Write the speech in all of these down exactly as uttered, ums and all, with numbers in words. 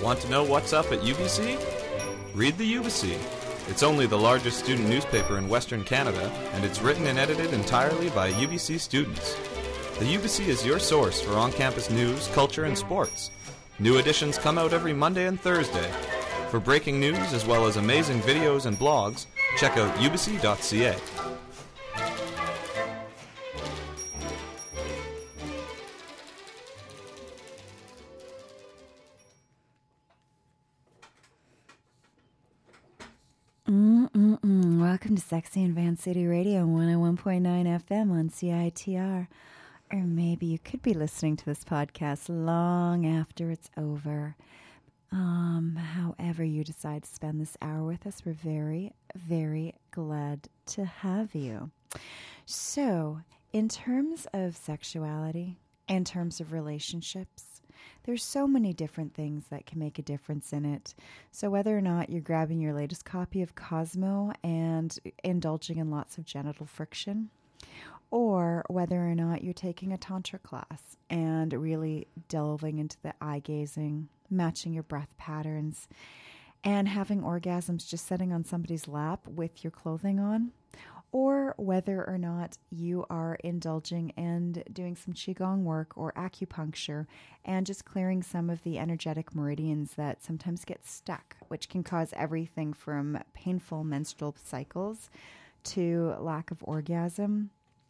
Want to know what's up at U B C? Read the U B C. It's only the largest student newspaper in Western Canada, and it's written and edited entirely by U B C students. The U B C is your source for on-campus news, culture, and sports. New editions come out every Monday and Thursday. For breaking news as well as amazing videos and blogs, check out u b c dot c a. Mm-mm-mm. Welcome to Sexy and Van City Radio one oh one point nine F M on C I T R. Or maybe you could be listening to this podcast long after it's over. Um, however you decide to spend this hour with us, we're very, very glad to have you. So, in terms of sexuality, in terms of relationships, there's so many different things that can make a difference in it. So whether or not you're grabbing your latest copy of Cosmo and indulging in lots of genital friction, or whether or not you're taking a tantra class and really delving into the eye gazing, matching your breath patterns, and having orgasms just sitting on somebody's lap with your clothing on, or whether or not you are indulging and doing some Qigong work or acupuncture and just clearing some of the energetic meridians that sometimes get stuck, which can cause everything from painful menstrual cycles to lack of orgasm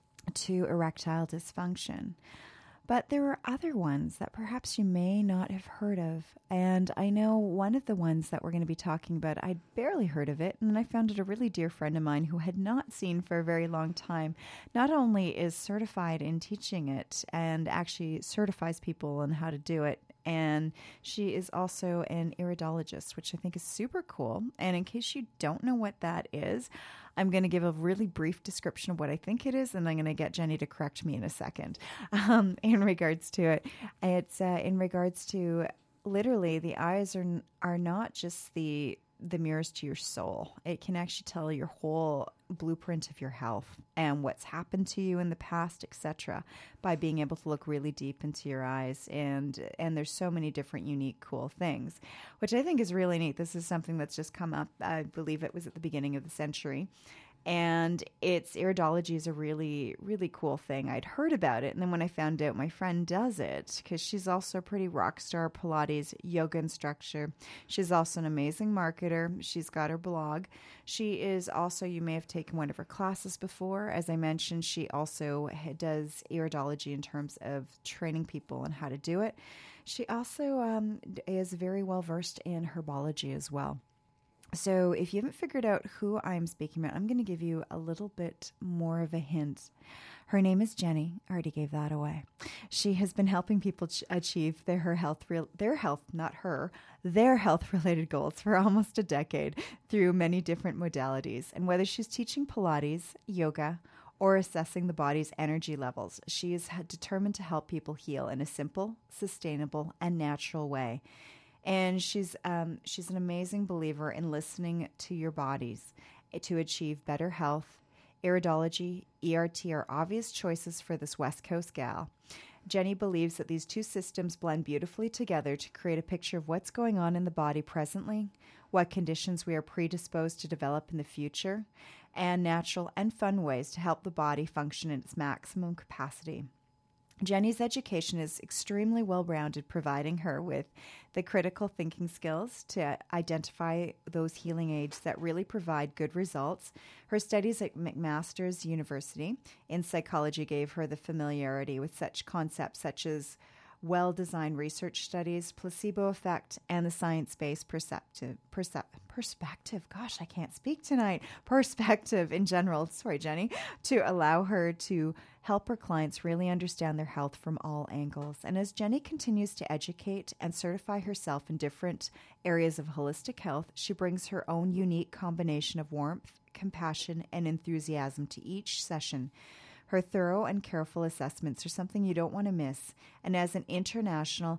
to erectile dysfunction. But there are other ones that perhaps you may not have heard of. And I know one of the ones that we're going to be talking about, I'd barely heard of it. And then I found it a really dear friend of mine who had not seen for a very long time. Not only is certified in teaching it and actually certifies people on how to do it, and she is also an iridologist, which I think is super cool. And in case you don't know what that is, I'm going to give a really brief description of what I think it is, and I'm going to get Jenny to correct me in a second um, in regards to it. It's uh, in regards to literally the eyes are are not just the the mirrors to your soul. It can actually tell your whole blueprint of your health and what's happened to you in the past, et cetera, by being able to look really deep into your eyes. And and there's so many different unique, cool things, which I think is really neat. This is something that's just come up. I believe it was at the beginning of the century. And it's iridology is a really, really cool thing. I'd heard about it. And then when I found out my friend does it, because she's also a pretty rock star Pilates yoga instructor. She's also an amazing marketer. She's got her blog. She is also, you may have taken one of her classes before. As I mentioned, she also does iridology in terms of training people on how to do it. She also um, is very well versed in herbology as well. So if you haven't figured out who I'm speaking about, I'm going to give you a little bit more of a hint. Her name is Jenny. I already gave that away. She has been helping people ch- achieve their her health, real, their health, not her, their health-related goals for almost a decade through many different modalities. And whether she's teaching Pilates, yoga, or assessing the body's energy levels, she is determined to help people heal in a simple, sustainable, and natural way. And she's um, she's an amazing believer in listening to your bodies to achieve better health. Iridology, E R T are obvious choices for this West Coast gal. Jenny believes that these two systems blend beautifully together to create a picture of what's going on in the body presently, what conditions we are predisposed to develop in the future, and natural and fun ways to help the body function at its maximum capacity. Jenny's education is extremely well-rounded, providing her with the critical thinking skills to identify those healing aids that really provide good results. Her studies at McMaster's University in psychology gave her the familiarity with such concepts such as well-designed research studies, placebo effect, and the science-based perceptive, percep- perspective, gosh, I can't speak tonight, perspective in general, sorry, Jenny, to allow her to help her clients really understand their health from all angles. And as Jenny continues to educate and certify herself in different areas of holistic health, she brings her own unique combination of warmth, compassion, and enthusiasm to each session. Her thorough and careful assessments are something you don't want to miss. And as an international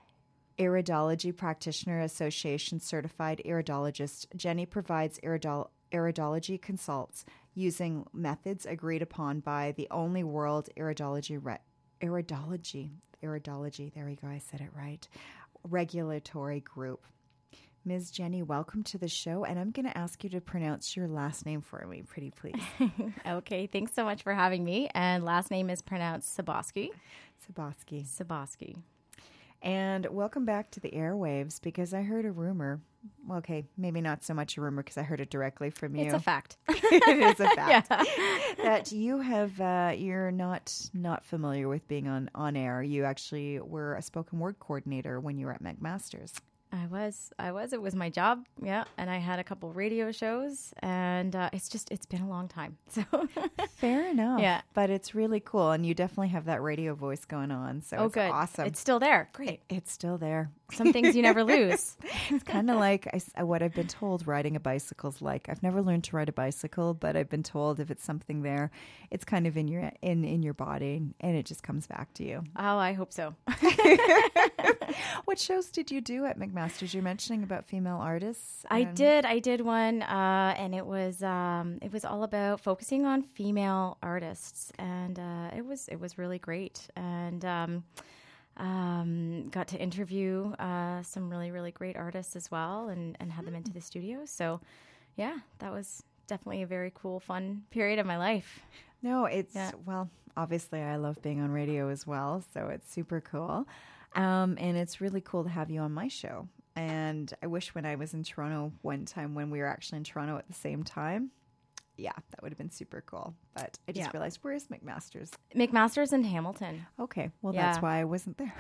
Iridology Practitioner Association certified iridologist, Jenny provides iridol- iridology consults using methods agreed upon by the only world iridology re- iridology Iridology. There we go. I said it right. Regulatory group. Miz Jenny, welcome to the show. And I'm going to ask you to pronounce your last name for me, pretty please. Okay. Thanks so much for having me. And last name is pronounced Sabosky. Sabosky. Sabosky. And welcome back to the airwaves, because I heard a rumor. Well, okay, maybe not so much a rumor because I heard it directly from you. It's a fact. It is a fact. Yeah. That you have, uh, you're not not familiar with being on, on air. You actually were a spoken word coordinator when you were at McMaster's. I was, I was, it was my job. Yeah. And I had a couple radio shows, and uh, it's just, it's been a long time. So fair enough. Yeah. But it's really cool. And you definitely have that radio voice going on. So oh, it's good. awesome. It's still there. Great. It, it's still there. Some things you never lose. It's kind of like I, s- what I've been told riding a bicycle's like. I've never learned to ride a bicycle, but I've been told if it's something there, it's kind of in your in, in your body, and it just comes back to you. Oh, I hope so. What shows did you do at McMaster's? You're mentioning about female artists. I and- did. I did one, uh, and it was um, it was all about focusing on female artists, and uh, it was it was really great, and um, um, got to interview uh, some really really great artists as well, and, and had them into the studio. So, yeah, that was definitely a very cool, fun period of my life. No, it's, Yeah. well, obviously I love being on radio as well, so it's super cool. Um, and it's really cool to have you on my show. And I wish when I was in Toronto one time when we were actually in Toronto at the same time, yeah, that would have been super cool. But I just Yeah. realized, where is McMaster's? McMaster's in Hamilton. Okay, well, Yeah. that's why I wasn't there.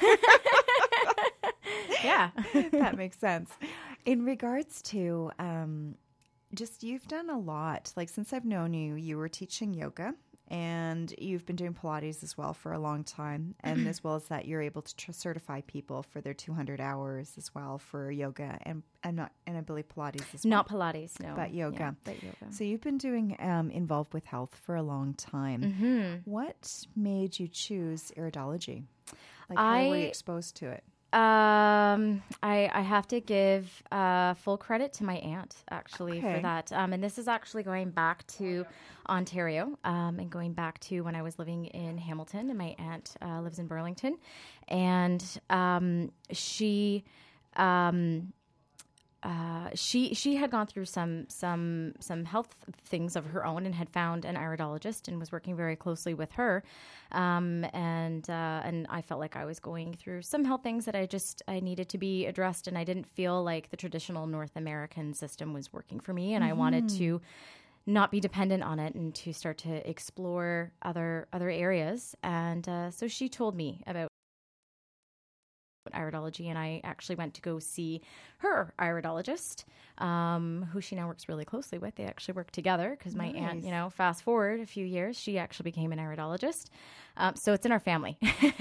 Yeah. That makes sense. In regards to um, just, you've done a lot. Like, since I've known you, you were teaching yoga, and you've been doing Pilates as well for a long time. And as well as that, you're able to tr- certify people for their two hundred hours as well for yoga and and not and I believe Pilates as well. Not Pilates, no. But yoga. Yeah, but yoga. So you've been doing um, involved with health for a long time. Mm-hmm. What made you choose iridology? Like, how were you I- exposed to it? Um, I, I have to give uh, full credit to my aunt, actually, Okay. for that. Um, and this is actually going back to Ontario um, and going back to when I was living in Hamilton, and my aunt uh, lives in Burlington. And um, she... Um, Uh, she she had gone through some some some health things of her own and had found an iridologist and was working very closely with her, um, and uh, and I felt like I was going through some health things that I just I needed to be addressed, and I didn't feel like the traditional North American system was working for me, and I wanted to not be dependent on it and to start to explore other other areas, and uh, so she told me about iridology, and I actually went to go see her iridologist, um, who she now works really closely with. They actually work together because my aunt, Nice. you know, fast forward a few years, she actually became an iridologist. Um, so it's in our family.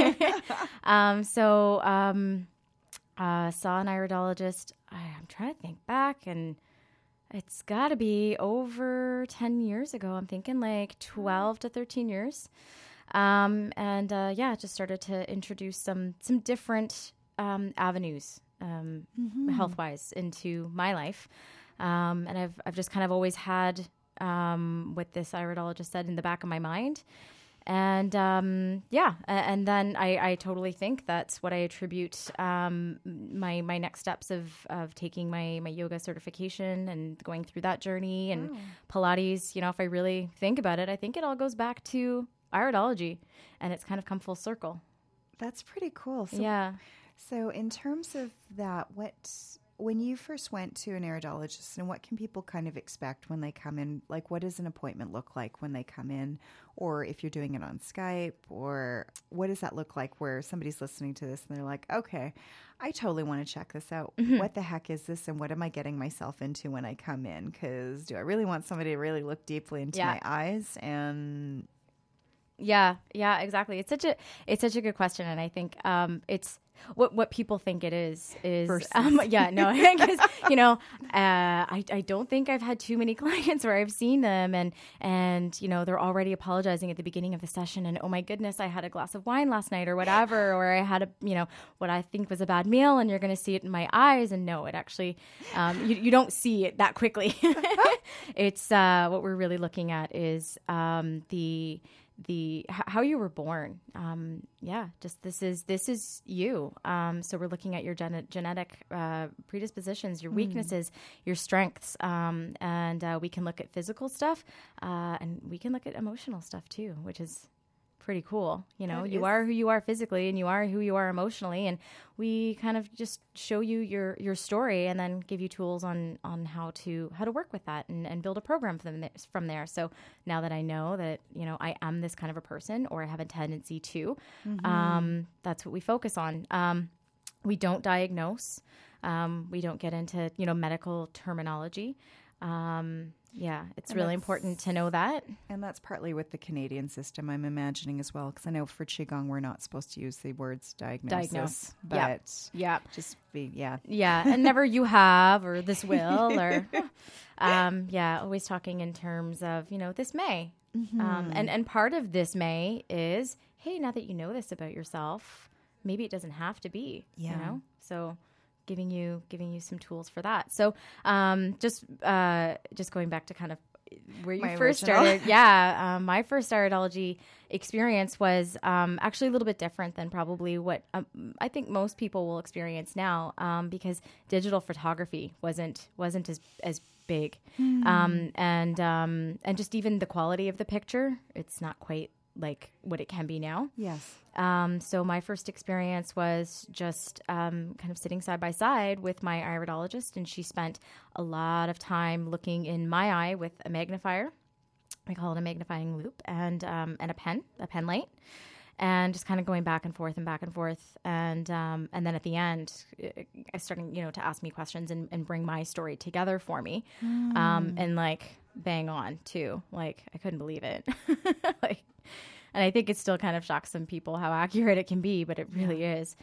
um, so um, uh, saw an iridologist. I, I'm trying to think back, and it's got to be over ten years ago. I'm thinking like twelve to thirteen years. Um, and uh, yeah, just started to introduce some some different um, avenues, um, health wise, into my life. Um, and I've I've just kind of always had um, what this iridologist said in the back of my mind. And um, yeah, a- and then I, I totally think that's what I attribute um, my my next steps of, of taking my, my yoga certification and going through that journey and Pilates. You know, if I really think about it, I think it all goes back to iridology, and it's kind of come full circle. That's pretty cool. So, Yeah. So in terms of that, what when you first went to an iridologist, and what can people kind of expect when they come in? Like, what does an appointment look like when they come in? Or if you're doing it on Skype, or what does that look like where somebody's listening to this and they're like, okay, I totally want to check this out. Mm-hmm. What the heck is this? And what am I getting myself into when I come in? Because do I really want somebody to really look deeply into Yeah. my eyes? And Yeah, yeah, exactly. It's such a it's such a good question, and I think um, it's what what people think it is is Versus. um, yeah no because you know uh, I I don't think I've had too many clients where I've seen them and and you know they're already apologizing at the beginning of the session, and oh my goodness, I had a glass of wine last night or whatever, or I had a you know what I think was a bad meal, and you're going to see it in my eyes, and no, it actually um, you you don't see it that quickly. It's uh, what we're really looking at is um, the the h- how you were born. Um, yeah, just this is this is you. Um, so we're looking at your gen- genetic uh, predispositions, your weaknesses, your strengths, um, and uh, we can look at physical stuff, uh, and we can look at emotional stuff too, which is pretty cool. You know, That you is- are who you are physically, and you are who you are emotionally, and we kind of just show you your your story, and then give you tools on on how to how to work with that, and, and build a program from there, from there. So now that I know that, you know, I am this kind of a person, or I have a tendency to, um, that's what we focus on. Um, we don't diagnose. Um, we don't get into, you know, medical terminology. Um, yeah, it's And really that's- important to know that. And that's partly with the Canadian system, I'm imagining as well, because I know for Qigong we're not supposed to use the words diagnosis, Diagnose. but Yeah. Yeah. just be, yeah. Yeah, and never you have, or this will, or um, yeah, always talking in terms of, you know, this may. Um, and, and part of this may is, hey, now that you know this about yourself, maybe it doesn't have to be, Yeah. you know? So giving you giving you some tools for that. So um, just uh, just going back to kind of where you My first original. started. Yeah, um, my first iridology experience was um, actually a little bit different than probably what um, I think most people will experience now, um, because digital photography wasn't wasn't as as big, um, and um, and just even the quality of the picture, it's not quite like what it can be now. Yes. Um, so my first experience was just um, kind of sitting side by side with my iridologist, and she spent a lot of time looking in my eye with a magnifier. We call it a magnifying loop, and um, and a pen, a pen light, and just kind of going back and forth and back and forth, and um, and then at the end, I started, you know, to ask me questions and, and bring my story together for me, um, and like bang on too. Like I couldn't believe it, like. And I think it still kind of shocks some people how accurate it can be, but it really yeah. is.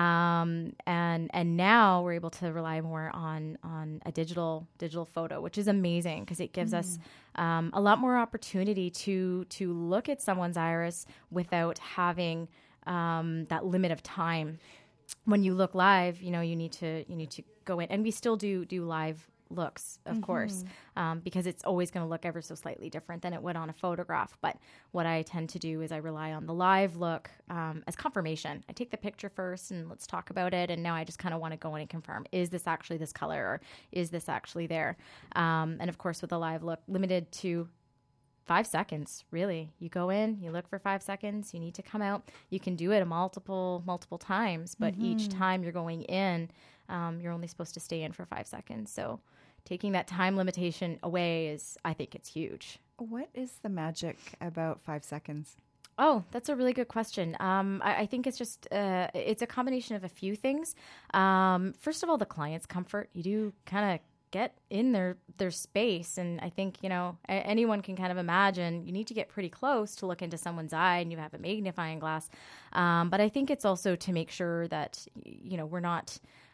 Um, and and now we're able to rely more on on a digital digital photo, which is amazing because it gives mm. us um, a lot more opportunity to to look at someone's iris without having um, that limit of time. When you look live, you know you need to you need to go in, and we still do do live looks, of mm-hmm. course, um, because it's always going to look ever so slightly different than it would on a photograph. But what I tend to do is I rely on the live look um, as confirmation. I take the picture first and let's talk about it. And now I just kind of want to go in and confirm, is this actually this color, or is this actually there? Um, and of course, with a live look, limited to five seconds, really. You go in, you look for five seconds, you need to come out. You can do it multiple, multiple times, but mm-hmm. each time you're going in, um, you're only supposed to stay in for five seconds. So taking that time limitation away is, I think it's huge. What is the magic about five seconds? Oh, that's a really good question. Um, I, I think it's just, uh, it's a combination of a few things. Um, first of all, the client's comfort. You do kind of get in their, their space. And I think, you know, a- anyone can kind of imagine you need to get pretty close to look into someone's eye, and you have a magnifying glass. Um, but I think it's also to make sure that, you know, we're not,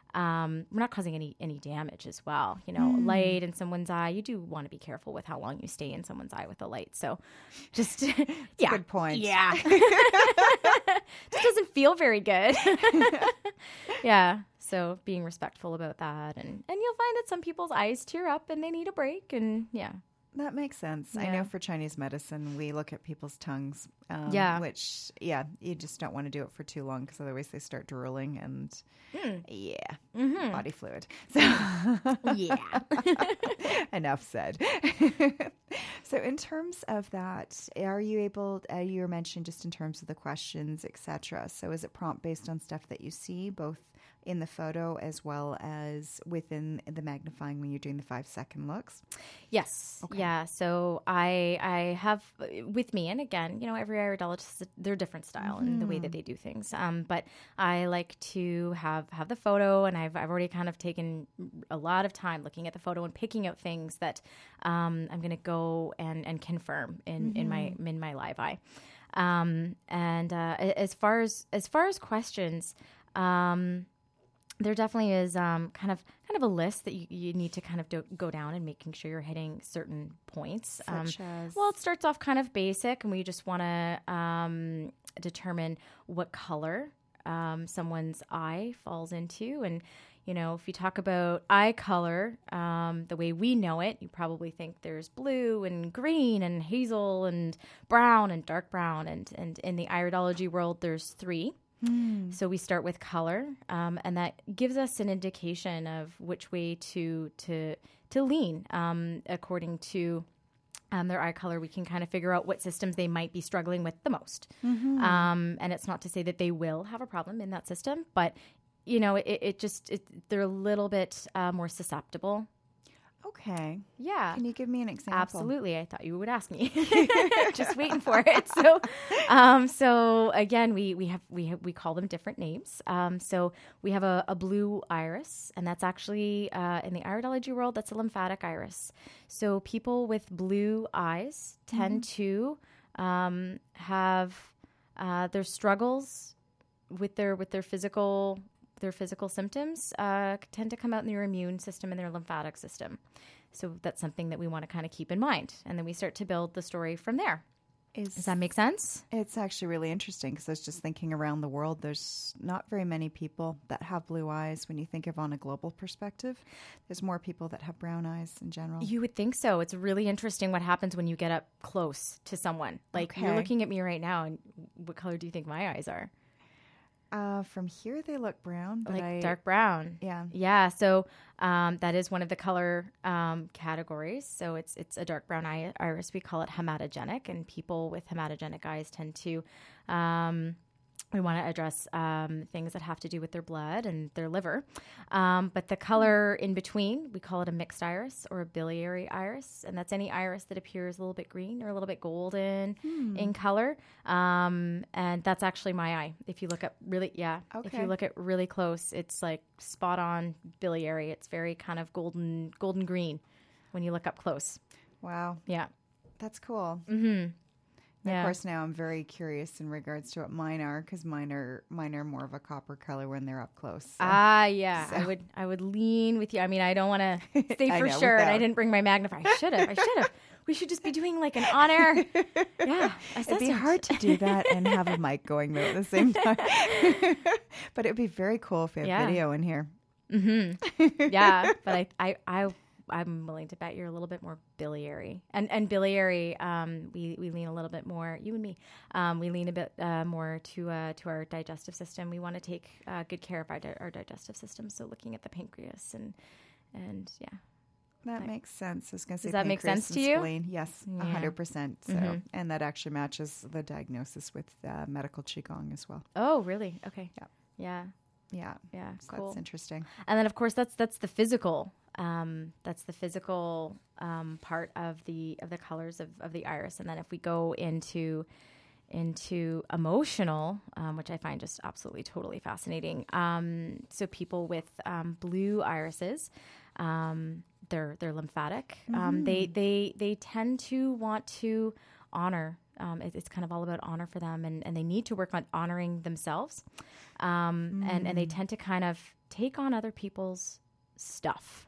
Um, we're not causing any any damage as well. You know, mm. light in someone's eye, you do want to be careful with how long you stay in someone's eye with the light. So just, yeah. Good point. Yeah. Just doesn't feel very good. Yeah. So being respectful about that. And, and you'll find that some people's eyes tear up and they need a break. And yeah. That makes sense. Yeah. I know for Chinese medicine, we look at people's tongues, um, yeah. which, yeah, you just don't want to do it for too long because otherwise they start drooling and, mm. yeah, mm-hmm. body fluid. So, yeah. Enough said. So in terms of that, are you able, uh, you were mentioning just in terms of the questions, et cetera. So is it prompt based on stuff that you see, both in the photo as well as within the magnifying when you're doing the five second looks? Yes. Okay. Yeah. So I I have with me, and again, you know, every iridologist, they're different style mm-hmm. in the way that they do things. Um, but I like to have have the photo, and I've I've already kind of taken a lot of time looking at the photo and picking out things that um, I'm going to go and and confirm in mm-hmm. in my in my live eye. Um, and uh, as far as as far as questions. Um, There definitely is um, kind of kind of a list that you, you need to kind of do, go down and making sure you're hitting certain points. Such um, as? Well, it starts off kind of basic, and we just want to um, determine what color um, someone's eye falls into. And, you know, if you talk about eye color, um, the way we know it, you probably think there's blue and green and hazel and brown and dark brown. And, and in the iridology world, there's three. Mm. So we start with color, um, and that gives us an indication of which way to to to lean um, according to um, their eye color. We can kind of figure out what systems they might be struggling with the most. Mm-hmm. Um, and it's not to say that they will have a problem in that system, but you know, it, it just it, they're a little bit uh, more susceptible. Okay. Yeah. Can you give me an example? Absolutely. I thought you would ask me. Just waiting for it. So, um, so again, we we have we have, we call them different names. Um, so we have a, a blue iris, and that's actually uh, in the iridology world, that's a lymphatic iris. So people with blue eyes tend mm-hmm. to um, have uh, their struggles with their with their physical. Their physical symptoms uh, tend to come out in their immune system and their lymphatic system. So that's something that we want to kind of keep in mind. And then we start to build the story from there. Is, Does that make sense? It's actually really interesting because I was just thinking around the world, there's not very many people that have blue eyes. When you think of on a global perspective, there's more people that have brown eyes in general. You would think so. It's really interesting what happens when you get up close to someone. Like okay. You're looking at me right now, and what color do you think my eyes are? Uh, from here, they look brown. But like I, dark brown. Yeah. Yeah. So um, that is one of the color um, categories. So it's it's a dark brown eye, iris. We call it hematogenic. And people with hematogenic eyes tend to, um, we want to address um, things that have to do with their blood and their liver. Um, but the color in between, we call it a mixed iris or a biliary iris. And that's any iris that appears a little bit green or a little bit golden hmm. in color. Um, and that's actually my eye. If you look up really, yeah. Okay. If you look at really close, it's like spot on biliary. It's very kind of golden, golden green when you look up close. Wow. Yeah. That's cool. Mm-hmm. Yeah. Of course, now I'm very curious in regards to what mine are, because mine are mine are more of a copper color when they're up close. So. Ah, yeah. So. I would I would lean with you. I mean, I don't want to say for know, sure, without. And I didn't bring my magnifier. I should have. I should have. We should just be doing like an on air. Yeah, assessment. It'd be hard to do that and have a mic going though at the same time. But it'd be very cool if we had yeah. video in here. Mm-hmm. Yeah, but I I I. I'm willing to bet you're a little bit more biliary. And and biliary, um, we, we lean a little bit more, you and me, um, we lean a bit uh, more to uh, to our digestive system. We want to take uh, good care of our, di- our digestive system. So looking at the pancreas and, and yeah. That I, makes sense. I was going to say does that make sense to you? Spleen. Yes, yeah. one hundred percent. So, mm-hmm. And that actually matches the diagnosis with uh, medical Qigong as well. Oh, really? Okay. Yeah. Yeah. Yeah. Yeah. So cool. That's interesting. And then, of course, that's that's the physical. Um, that's the physical um, part of the of the colors of, of the iris. And then if we go into into emotional, um, which I find just absolutely totally fascinating. Um, so people with um, blue irises, um, they're they're lymphatic. Mm-hmm. Um, they they they tend to want to honor. Um, it, it's kind of all about honor for them, and, and they need to work on honoring themselves. Um, mm. and, and they tend to kind of take on other people's stuff.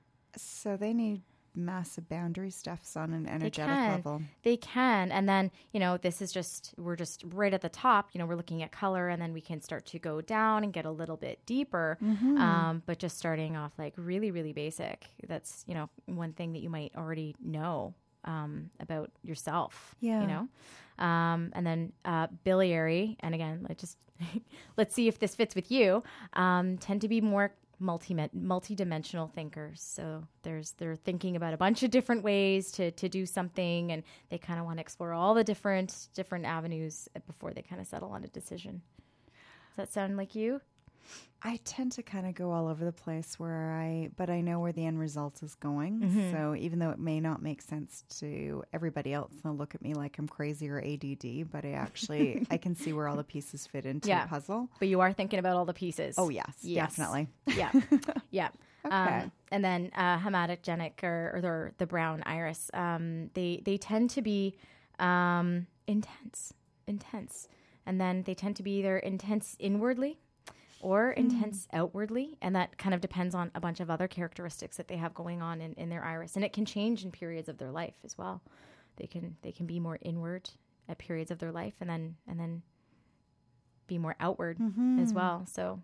So they need massive boundary stuffs on an energetic they level. They can. And then, you know, this is just, we're just right at the top, you know, we're looking at color, and then we can start to go down and get a little bit deeper. Mm-hmm. Um, but just starting off like really, really basic. That's, you know, one thing that you might already know um, about yourself, yeah. you know? Um, and then uh, biliary, and again, let's just, let's see if this fits with you, um, tend to be more multi multi-dimensional thinkers. So there's they're thinking about a bunch of different ways to to do something, and they kind of want to explore all the different different avenues before they kind of settle on a decision. Does that sound like you? I tend to kind of go all over the place where I, but I know where the end result is going. Mm-hmm. So even though it may not make sense to everybody else, they'll look at me like I'm crazy or A D D, but I actually, I can see where all the pieces fit into yeah. the puzzle. But you are thinking about all the pieces. Oh, yes, yes. definitely. Yeah. Yeah. Okay. Um, and then uh, hematogenic or, or the, the brown iris, um, they, they tend to be um, intense, intense. And then they tend to be either intense inwardly or intense mm. outwardly. And that kind of depends on a bunch of other characteristics that they have going on in, in their iris. And it can change in periods of their life as well. They can they can be more inward at periods of their life, and then and then be more outward Mm-hmm. as well. So,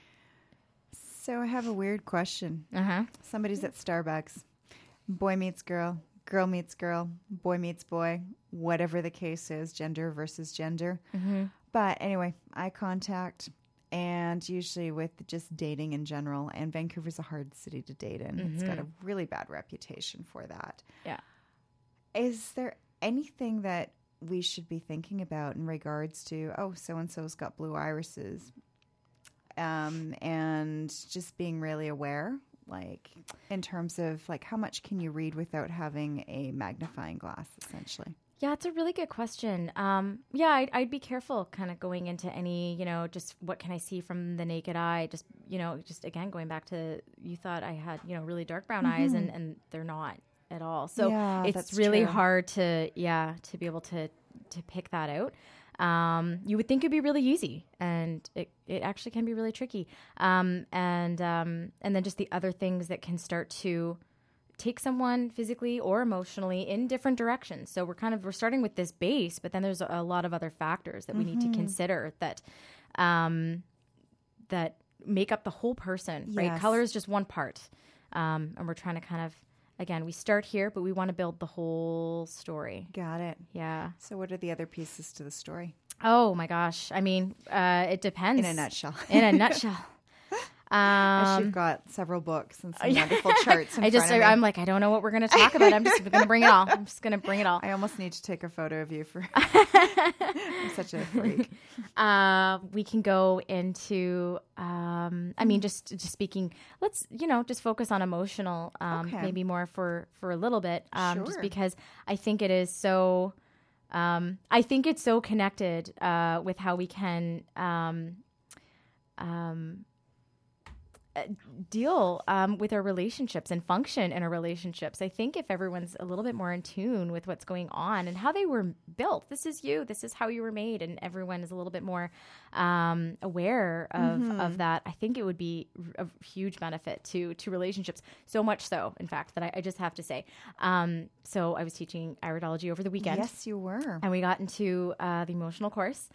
So I have a weird question. uh-huh. Somebody's at Starbucks. Boy meets girl. Girl meets girl. Boy meets boy. Whatever the case is, gender versus gender. Mm-hmm. But anyway, eye contact. And usually with just dating in general. And Vancouver's a hard city to date in. Mm-hmm. It's got a really bad reputation for that. Yeah. Is there anything that we should be thinking about in regards to, oh, so-and-so's got blue irises, um, and just being really aware, like in terms of like how much can you read without having a magnifying glass, essentially? Yeah, it's a really good question. Um, yeah, I'd, I'd be careful kind of going into any, you know, just what can I see from the naked eye? Just, you know, just again, going back to, you thought I had, you know, really dark brown Mm-hmm. eyes and, and they're not at all. So Yeah, it's that's really true. hard to, yeah, to be able to, to pick that out. Um, you would think it'd be really easy, and it, it actually can be really tricky. Um, and, um, and then just the other things that can start to take someone physically or emotionally in different directions. So we're kind of, we're starting with this base, but then there's a lot of other factors that we need to consider that, um, that make up the whole person, right? Yes. Color is just one part. Um, and we're trying to kind of, again, we start here, but we want to build the whole story. Got it. Yeah. So what are the other pieces to the story? Oh my gosh. I mean, uh, it depends. In a nutshell. In a nutshell. As Um, you've got several books and some wonderful charts in I just, front of me. I'm like, I don't know what we're going to talk about. I'm just going to bring it all. I'm just going to bring it all. I almost need to take a photo of you for I'm such a freak. Uh, we can go into, um, I mean, just just speaking. Let's, you know, just focus on emotional, um, Okay. maybe more for for a little bit, um, just Sure. because I think it is so. Um, I think it's so connected uh, with how we can um, um, uh, deal um, with our relationships and function in our relationships. I think if everyone's a little bit more in tune with what's going on and how they were built, this is you, this is how you were made, and everyone is a little bit more um, aware of, Mm-hmm. of that, I think it would be a huge benefit to to relationships. So much so, in fact, that I, I just have to say. Um, so I was teaching iridology over the weekend. Yes, you were. And we got into uh, the emotional course,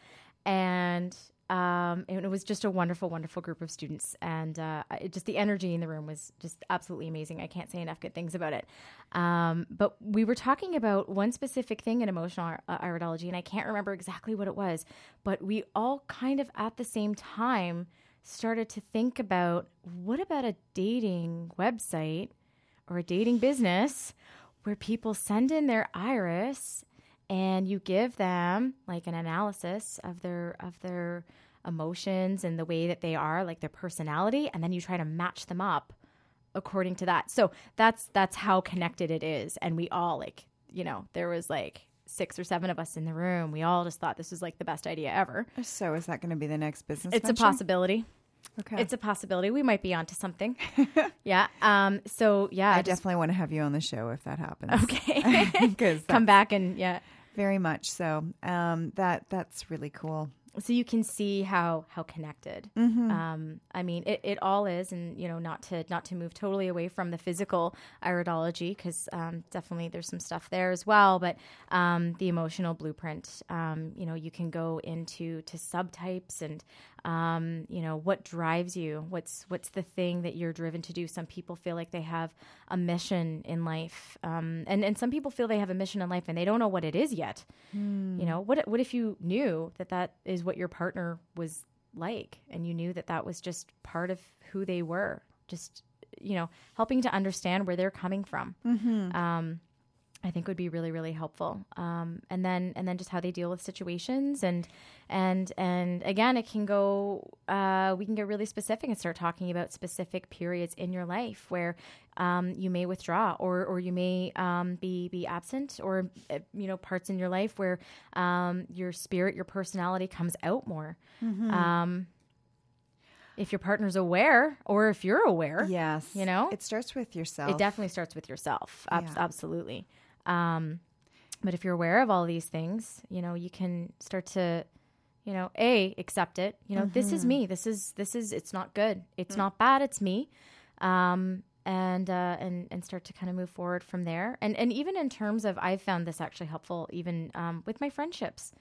and um, and it was just a wonderful, wonderful group of students, and uh, it, just the energy in the room was just absolutely amazing. I can't say enough good things about it. Um, but we were talking about one specific thing in emotional uh, iridology, and I can't remember exactly what it was, but we all kind of at the same time started to think about, what about a dating website or a dating business where people send in their iris and you give them like an analysis of their of their emotions and the way that they are, like their personality, and then you try to match them up according to that. So that's that's how connected it is. And we all, like, you know, there was like six or seven of us in the room. We all just thought this was like the best idea ever. So is that going to be the next business It's venture? a possibility. Okay. It's a possibility. We might be onto something. Yeah. Um. So yeah. I just- definitely want to have you on the show if that happens. Okay. Because Come back and yeah. very much so. Um, that that's really cool. So you can see how how connected. Um, I mean, it, it all is, and you know, not to not to move totally away from the physical iridology, because um, definitely there's some stuff there as well. But um, the emotional blueprint, um, you know, you can go into to subtypes and um, you know, what drives you. What's what's the thing that you're driven to do? Some people feel like they have a mission in life, um, and and some people feel they have a mission in life and they don't know what it is yet. You know, what what if you knew that that is what your partner was like, and you knew that that was just part of who they were, just, you know, helping to understand where they're coming from. Um, I think would be really, really helpful. Um, and then, and then just how they deal with situations, and, and, and again, it can go, uh, we can get really specific and start talking about specific periods in your life where, um, you may withdraw, or, or you may, um, be, be absent, or, uh, you know, parts in your life where, um, your spirit, your personality comes out more. Um, if your partner's aware, or if you're aware, Yes. you know, it starts with yourself. it definitely starts with yourself. Ab- Yeah. Absolutely. Um, but if you're aware of all these things, you know, you can start to, you know, A, accept it. You know, this is me. This is, this is, it's not good. It's not bad. It's me. Um, and, uh, and, and start to kind of move forward from there. And, and even in terms of, I've found this actually helpful even, um, with my friendships.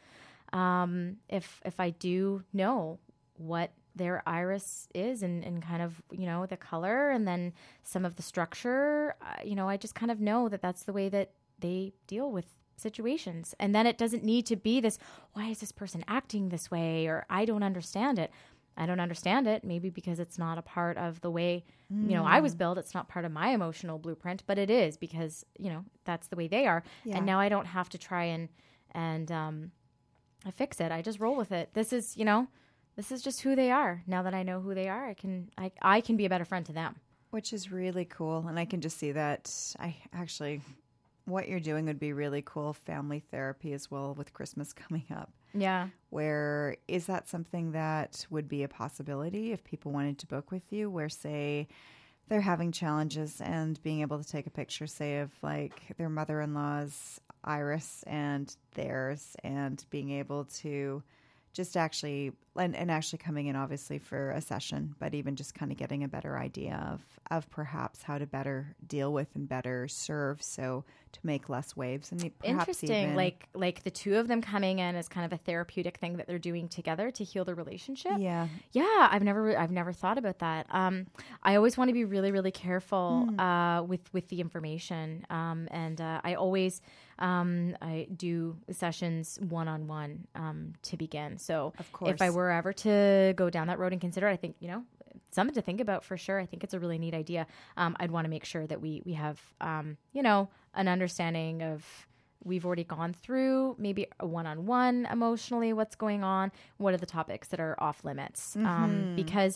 um, if if I do know what their iris is and, and kind of, you know, the color and then some of the structure, uh, you know, I just kind of know that that's the way that they deal with situations. And then it doesn't need to be this, why is this person acting this way? Or I don't understand it. I don't understand it, maybe because it's not a part of the way, mm. you know, I was built. It's not part of my emotional blueprint, but it is because, you know, that's the way they are. Yeah. And now I don't have to try and, and um, I fix it. I just roll with it. This is, you know, this is just who they are. Now that I know who they are, I can, I, I can be a better friend to them. Which is really cool. And I can just see that I actually, what you're doing would be really cool. Family therapy as well with Christmas coming up. Yeah. Where is that something that would be a possibility if people wanted to book with you, where say they're having challenges and being able to take a picture, say of like their mother-in-law's iris and theirs, and being able to just actually, and, and actually coming in obviously for a session, but even just kind of getting a better idea of, of perhaps how to better deal with and better serve. So to make less waves and perhaps interesting, even, like, like the two of them coming in as kind of a therapeutic thing that they're doing together to heal the relationship. Yeah. Yeah. I've never, I've never thought about that. Um, I always want to be really, really careful, mm. uh, with, with the information. Um, and, uh, I always, um, I do sessions one-on-one, um, to begin. So of course, if I were ever to go down that road and consider it, I think, you know, something to think about for sure. I think it's a really neat idea. Um, I'd want to make sure that we, we have, um, you know, an understanding of, we've already gone through maybe a one-on-one emotionally, what's going on, what are the topics that are off limits. Mm-hmm. Um, because,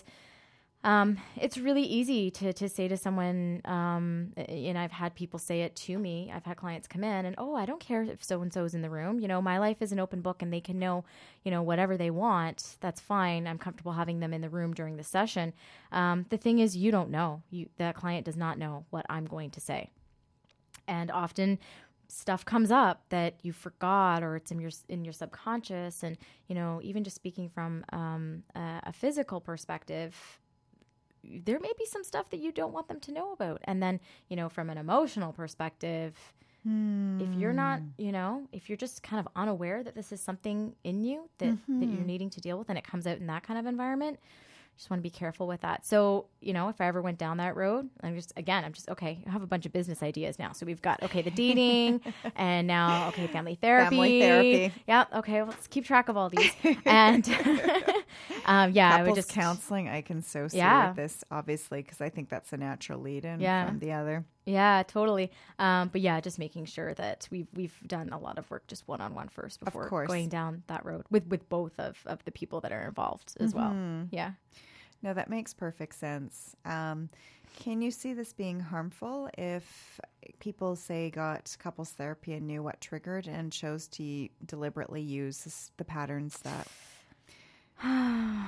um, it's really easy to, to say to someone, um, and I've had people say it to me. I've had clients come in and, oh, I don't care if so-and-so's in the room. You know, my life is an open book and they can know, you know, whatever they want. That's fine. I'm comfortable having them in the room during the session. Um, the thing is, you don't know. You, that client does not know what I'm going to say. And often stuff comes up that you forgot, or it's in your in your subconscious. And, you know, even just speaking from um, a, a physical perspective, there may be some stuff that you don't want them to know about. And then, you know, from an emotional perspective, hmm. if you're not, you know, if you're just kind of unaware that this is something in you that, mm-hmm. that you're needing to deal with, and it comes out in that kind of environment, just want to be careful with that. So, you know, if I ever went down that road, I'm just, again, I'm just, okay, I have a bunch of business ideas now. So we've got, okay, the dating and now, okay, family therapy. Family therapy. Yeah. Okay. Well, let's keep track of all these. And, um, yeah, Couples I would just counseling. I can so see yeah. with this, obviously, because I think that's a natural lead in yeah. from the other. Yeah, totally. Um, but yeah, just making sure that we've, we've done a lot of work just one-on-one first before going down that road with, with both of, of the people that are involved as mm-hmm. well. Yeah. No, that makes perfect sense. Um, can you see this being harmful if people, say, got couples therapy and knew what triggered and chose to deliberately use this, the patterns that? I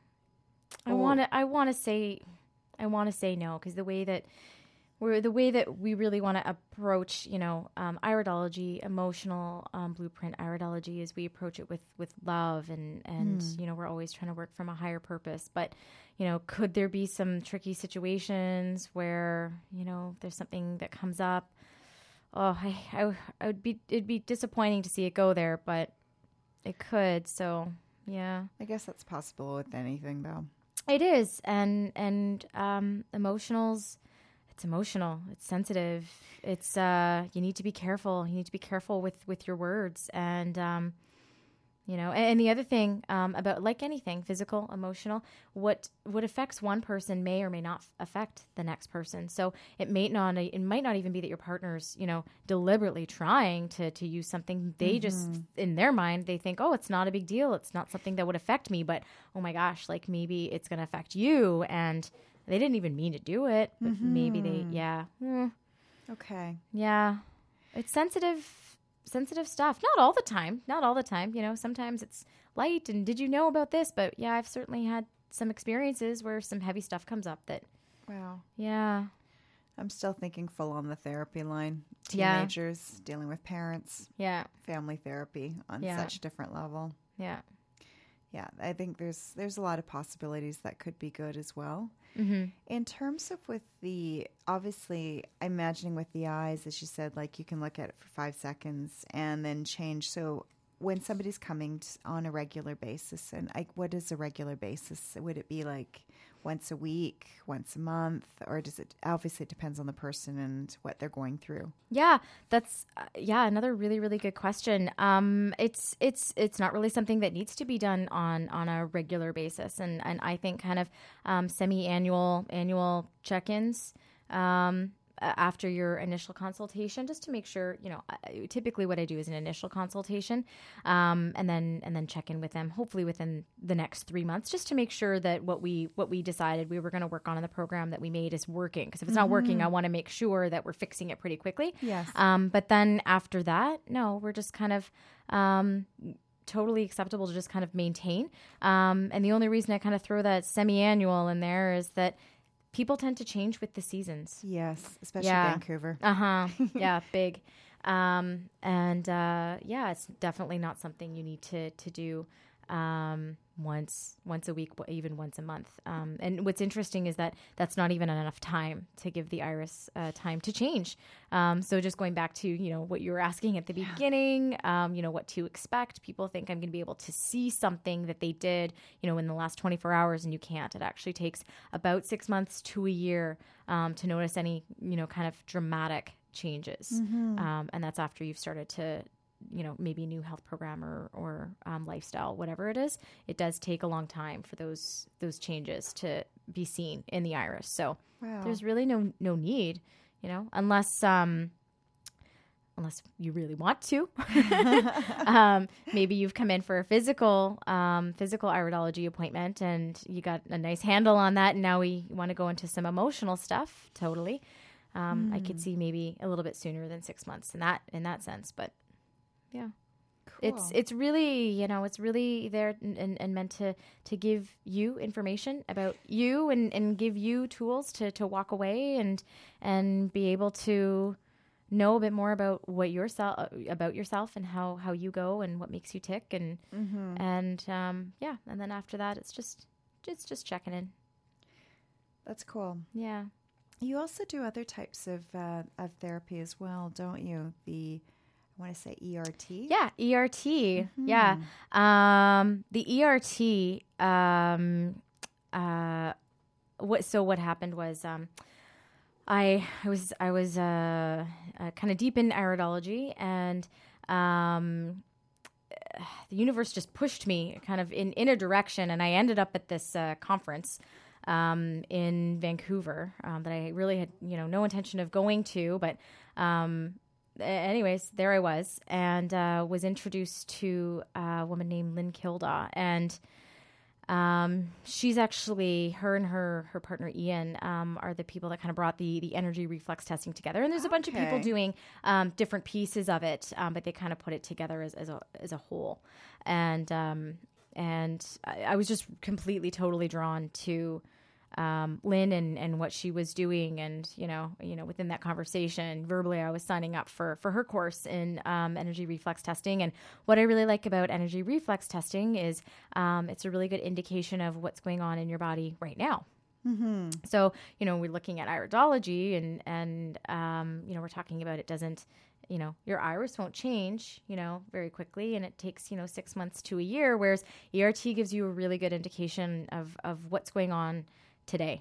want to. I want to say. I want to say no, because the way that we're the way that we really want to approach, you know, um, iridology, emotional um, blueprint iridology, is we approach it with, with love and, and mm. you know, we're always trying to work from a higher purpose. But, you know, could there be some tricky situations where, you know, there's something that comes up? Oh, I, I, I would be, it'd be disappointing to see it go there, but it could. So, yeah. I guess that's possible with anything, though. It is. And, and um, emotionals, it's emotional. It's sensitive. It's, uh, you need to be careful. You need to be careful with, with your words. And, um, you know, and, and the other thing, um, about like anything, physical, emotional, what, what affects one person may or may not f- affect the next person. So it may not, it might not even be that your partner's, you know, deliberately trying to, to use something. They mm-hmm. just, in their mind, they think, oh, it's not a big deal. It's not something that would affect me, but oh my gosh, like maybe it's going to affect you. And they didn't even mean to do it, but mm-hmm. maybe they, yeah. Mm. Okay. Yeah. It's sensitive, sensitive stuff. Not all the time. Not all the time. You know, sometimes it's light and did you know about this? But yeah, I've certainly had some experiences where some heavy stuff comes up that. Wow. Yeah. I'm still thinking full on the therapy line. Teenagers, yeah. dealing with parents. Yeah. Family therapy on yeah. such a different level. Yeah. Yeah, I think there's there's a lot of possibilities that could be good as well. Mm-hmm. In terms of with the, obviously, I'm imagining with the eyes, as you said, like you can look at it for five seconds and then change. So when somebody's coming t- on a regular basis, and like, what is a regular basis? Would it be like once a week, once a month, or does it, obviously it depends on the person and what they're going through? Yeah, that's, uh, yeah, another really, really good question. Um, it's, it's, it's not really something that needs to be done on, on a regular basis. And, and I think kind of, um, semi-annual, annual check-ins, um, after your initial consultation, just to make sure, you know, typically what I do is an initial consultation, um, and then, and then check in with them, hopefully within the next three months, just to make sure that what we, what we decided we were going to work on in the program that we made is working. Cause if it's mm-hmm. not working, I want to make sure that we're fixing it pretty quickly. Yes. Um, but then after that, no, we're just kind of, um, totally acceptable to just kind of maintain. Um, and the only reason I kind of throw that semi-annual in there is that people tend to change with the seasons. Yes, especially yeah. Vancouver. Uh-huh. Yeah, big. Um, and uh, yeah, it's definitely not something you need to to do um, once once a week, even once a month. Um, and what's interesting is that that's not even enough time to give the iris uh, time to change. Um, so just going back to, you know, what you were asking at the yeah. beginning, um, you know, what to expect. People think I'm going to be able to see something that they did, you know, in the last twenty-four hours, and you can't. It actually takes about six months to a year um, to notice any, you know, kind of dramatic changes. Mm-hmm. Um, and that's after you've started to, you know, maybe a new health program or, or um, lifestyle, whatever it is. It does take a long time for those those changes to be seen in the iris. So wow. there's really no no need, you know, unless um, unless you really want to. um, maybe you've come in for a physical um, physical iridology appointment and you got a nice handle on that, and now we want to go into some emotional stuff. Totally. Um, mm. I could see maybe a little bit sooner than six months in that in that sense, but yeah, cool. it's it's really, you know, it's really there and, and, and meant to to give you information about you and, and give you tools to, to walk away and and be able to know a bit more about what yourself about yourself and how, how you go and what makes you tick and mm-hmm. and um, yeah, and then after that, it's just it's just checking in. That's cool. Yeah. You also do other types of uh, of therapy as well, don't you? The I want to say E R T. Yeah, E R T. Mm-hmm. Yeah, um, the E R T. Um, uh, what? So what happened was, um, I I was I was uh, uh, kind of deep in iridology, and um, the universe just pushed me kind of in in a direction, and I ended up at this uh, conference. Um, in Vancouver, um, that I really had, you know, no intention of going to, but, um, anyways, there I was, and, uh, was introduced to a woman named Lynn Kildaw, and, um, she's actually, her and her, her partner Ian, um, are the people that kind of brought the, the energy reflex testing together, and there's a okay. bunch of people doing, um, different pieces of it, um, but they kind of put it together as, as a, as a whole, and, um, and I, I was just completely, totally drawn to, Um, Lynn and, and what she was doing. And, you know, you know, within that conversation, verbally, I was signing up for, for her course in um, energy reflex testing. And what I really like about energy reflex testing is um, it's a really good indication of what's going on in your body right now. Mm-hmm. So, you know, we're looking at iridology and, and um, you know, we're talking about it doesn't, you know, your iris won't change, you know, very quickly. And it takes, you know, six months to a year, whereas E R T gives you a really good indication of, of what's going on today.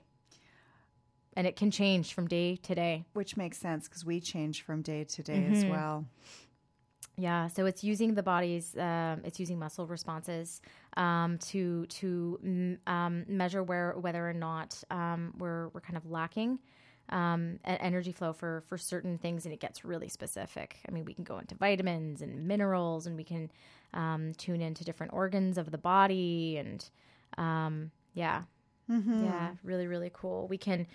And it can change from day to day. Which makes sense because we change from day to day mm-hmm. as well. Yeah, so it's using the body's, um, it's using muscle responses um, to to m- um, measure where whether or not um, we're we're kind of lacking um, energy flow for for certain things, and it gets really specific. I mean, we can go into vitamins and minerals, and we can um, tune into different organs of the body, and um, yeah. Mm-hmm. Yeah, really, really cool. We can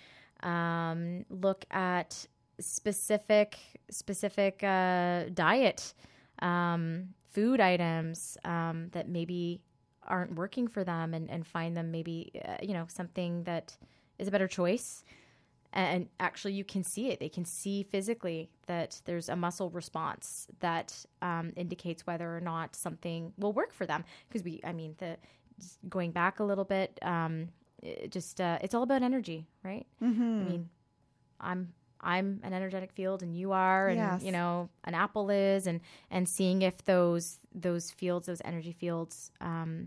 um, look at specific specific uh, diet, um, food items um, that maybe aren't working for them, and, and find them maybe uh, you know something that is a better choice. And actually, you can see it. They can see physically that there's a muscle response that um, indicates whether or not something will work for them. Because we, I mean, the going back a little bit. Um, It just uh, it's all about energy, right? Mm-hmm. I mean, I'm I'm an energetic field and you are, and Yes. you know, an apple is, and and seeing if those those fields, those energy fields, um,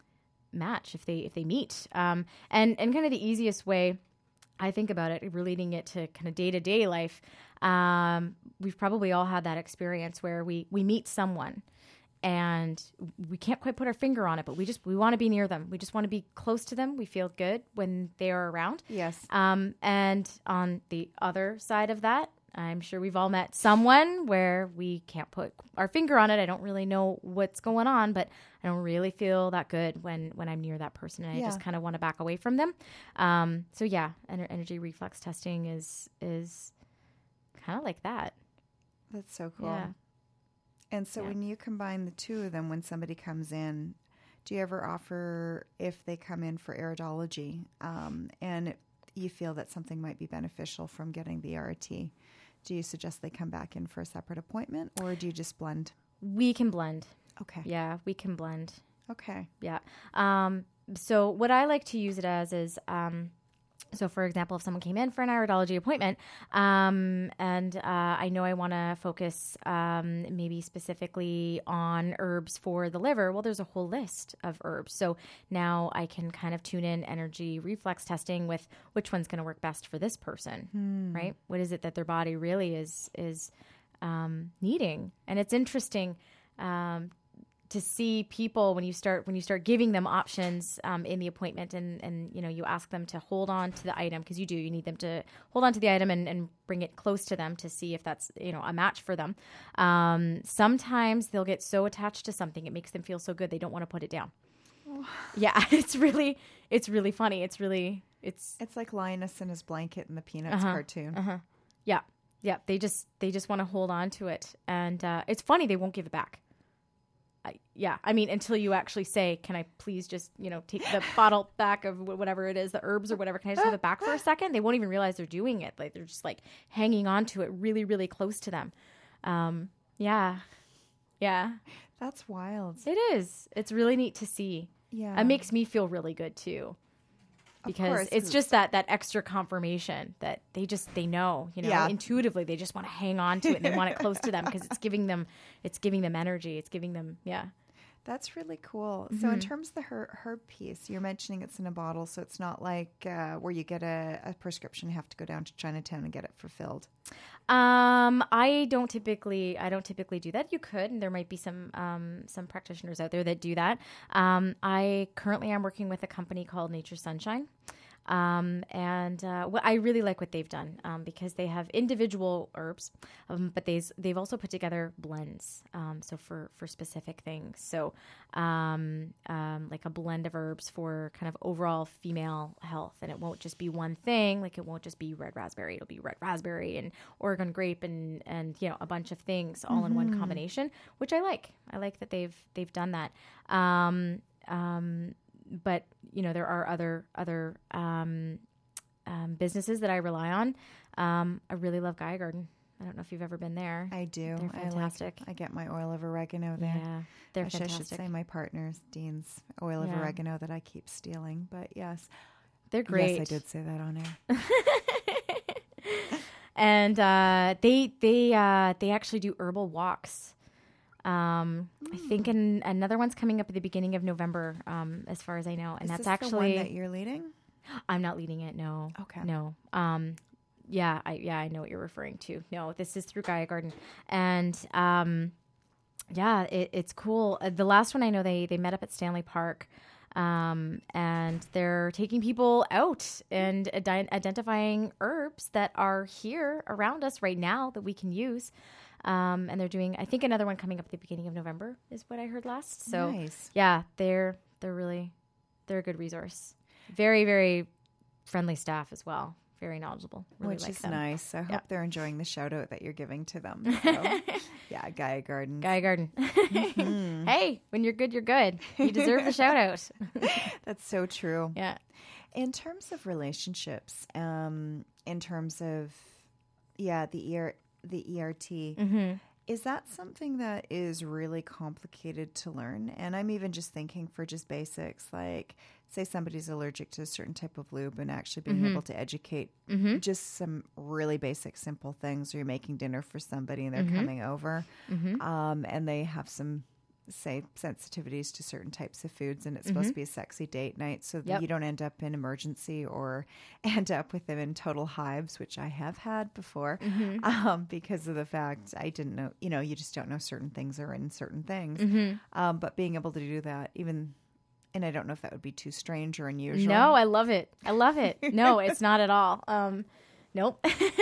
match, if they if they meet, um, and and kind of the easiest way I think about it, relating it to kind of day to day life. Um, we've probably all had that experience where we we meet someone and we can't quite put our finger on it, but we just we want to be near them. We just want to be close to them. We feel good when they are around. Yes. Um, and on the other side of that, I'm sure we've all met someone where we can't put our finger on it. I don't really know what's going on, but I don't really feel that good when, when I'm near that person, and Yeah. I just kind of want to back away from them. Um, so yeah, ener- energy reflex testing is is kind of like that. That's so cool. Yeah. And so Yeah. when you combine the two of them, when somebody comes in, do you ever offer, if they come in for iridology, um, and you feel that something might be beneficial from getting the R T, do you suggest they come back in for a separate appointment, or do you just blend? We can blend. Okay. Yeah, we can blend. Okay. Yeah. Um, so what I like to use it as is, um, so for example, if someone came in for an iridology appointment, um, and uh, I know I want to focus um, maybe specifically on herbs for the liver, well, there's a whole list of herbs. So now I can kind of tune in energy reflex testing with which one's going to work best for this person, Hmm. right? What is it that their body really is is um, needing? And it's interesting um, to see people when you start when you start giving them options um, in the appointment, and and you know, you ask them to hold on to the item, because you do you need them to hold on to the item and, and bring it close to them to see if that's, you know, a match for them. Um, sometimes they'll get so attached to something, it makes them feel so good they don't want to put it down. Yeah, it's really it's really funny. It's really it's It's like Linus and his blanket in the Peanuts Uh-huh. cartoon. uh-huh. Yeah. Yeah, they just they just want to hold on to it, and uh, it's funny, they won't give it back. I, yeah, I mean, until you actually say, "Can I please just, you know, take the bottle back of wh- whatever it is, the herbs or whatever? Can I just have it back for a second?" They won't even realize they're doing it. Like, they're just like hanging on to it really, really close to them. Um, yeah, yeah, That's wild. it is. It's really neat to see. Yeah. It makes me feel really good too, because course, it's 'cause- just that that extra confirmation that they just they know, you know, Yeah. intuitively they just want to hang on to it and they want it close to them, because it's giving them it's giving them energy. It's giving them yeah. That's really cool. So in terms of the her- herb piece, you're mentioning it's in a bottle, so it's not like uh, where you get a, a prescription, you have to go down to Chinatown and get it fulfilled. Um, I don't typically, I don't typically do that. You could, and there might be some, um, some practitioners out there that do that. Um, I currently am working with a company called Nature Sunshine. Um, and, uh, what I really like what they've done, um, because they have individual herbs, um, but they've, they've also put together blends, um, so for, for specific things. So, um, um, like a blend of herbs for kind of overall female health. And it won't just be one thing. Like, it won't just be red raspberry. It'll be red raspberry and Oregon grape and, and, you know, a bunch of things all in one combination, which I like. I like that they've, they've done that. Um, um, but you know, there are other other um, um, businesses that I rely on. Um, I really love Gaia Garden. I don't know if you've ever been there. I do. They're I like- fantastic. I, get my oil of oregano there. Yeah, they're I should, I should fantastic. say my partner's Dean's oil of Yeah. oregano that I keep stealing. But yes. They're great. Yes, I did say that on air. And uh, they they uh, they actually do herbal walks. Um, I think an, another one's coming up at the beginning of November, um, as far as I know, and Is that's this actually the one that you're leading? I'm not leading it. No. Okay. No. Um, yeah, I yeah I know what you're referring to. No, this is through Gaia Garden, and um, yeah, it, it's cool. Uh, the last one I know, they they met up at Stanley Park. Um, and they're taking people out and adi- identifying herbs that are here around us right now that we can use. Um, and they're doing, I think, another one coming up at the beginning of November is what I heard last. So Nice. yeah, they're they're really they're a good resource. Very very friendly staff as well. Very knowledgeable. Really Which like is them. nice. I hope Yeah. they're enjoying the shout out that you're giving to them. So, yeah, Gaia Garden. Gaia Garden. Mm-hmm. Hey, when you're good, you're good. You deserve the shout out. That's so true. Yeah. In terms of relationships, um, in terms of, yeah, the E R, the E R T, Mm-hmm. is that something that is really complicated to learn? And I'm even just thinking for just basics, like, say somebody's allergic to a certain type of lube, and actually being Mm-hmm. able to educate Mm-hmm. just some really basic, simple things. Or you're making dinner for somebody and they're Mm-hmm. coming over, Mm-hmm. um, and they have some, say, sensitivities to certain types of foods, and it's supposed Mm-hmm. to be a sexy date night, so that Yep. you don't end up in emergency or end up with them in total hives, which I have had before, Mm-hmm. um, because of the fact I didn't know, you know, you just don't know certain things are in certain things. Mm-hmm. Um, but being able to do that, even, and I don't know if that would be too strange or unusual. No, I love it. I love it. No, it's not at all. Um, nope.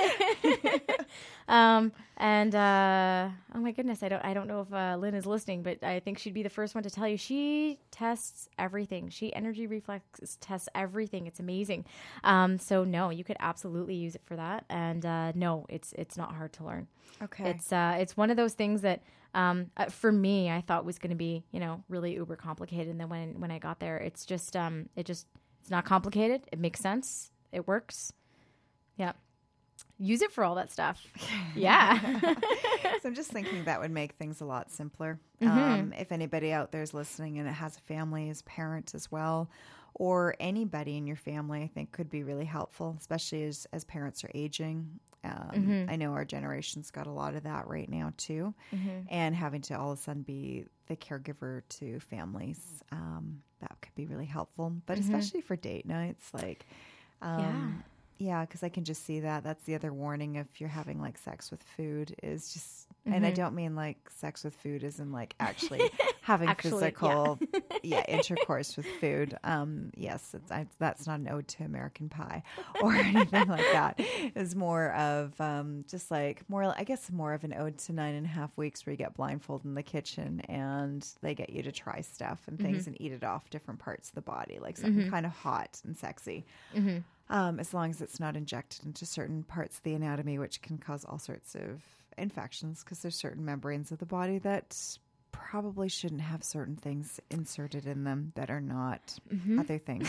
um, and uh, oh my goodness, I don't, I don't know if uh, Lynn is listening, but I think she'd be the first one to tell you she tests everything. She energy reflexes tests everything. It's amazing. Um, so no, you could absolutely use it for that. And uh, no, it's it's not hard to learn. Okay. It's uh, it's one of those things that um, uh, for me, I thought was going to be, you know, really uber complicated. And then when when I got there, it's just um, it just it's not complicated. It makes sense. It works. Yeah. Use it for all that stuff. Yeah. So I'm just thinking that would make things a lot simpler. Mm-hmm. Um, if anybody out there is listening and it has a family, as parents as well, or anybody in your family, I think could be really helpful, especially as, as parents are aging. Um, Mm-hmm. I know our generation's got a lot of that right now too. Mm-hmm. And having to all of a sudden be the caregiver to families, um, that could be really helpful. But Mm-hmm. especially for date nights, like, um, yeah, because I can just see that. That's the other warning if you're having like sex with food is just, and I Mhm. don't mean like sex with food as in like actually having Actually, physical, yeah. intercourse with food. Um, yes, it's, I, that's not an ode to American Pie or anything like that. It's more of um, just like more, I guess, more of an ode to nine and a half weeks where you get blindfolded in the kitchen and they get you to try stuff and things and eat it off different parts of the body, like something kind of hot and sexy. Mm-hmm. Um, as long as it's not injected into certain parts of the anatomy, which can cause all sorts of infections because there's certain membranes of the body that probably shouldn't have certain things inserted in them that are not Mm-hmm. other things.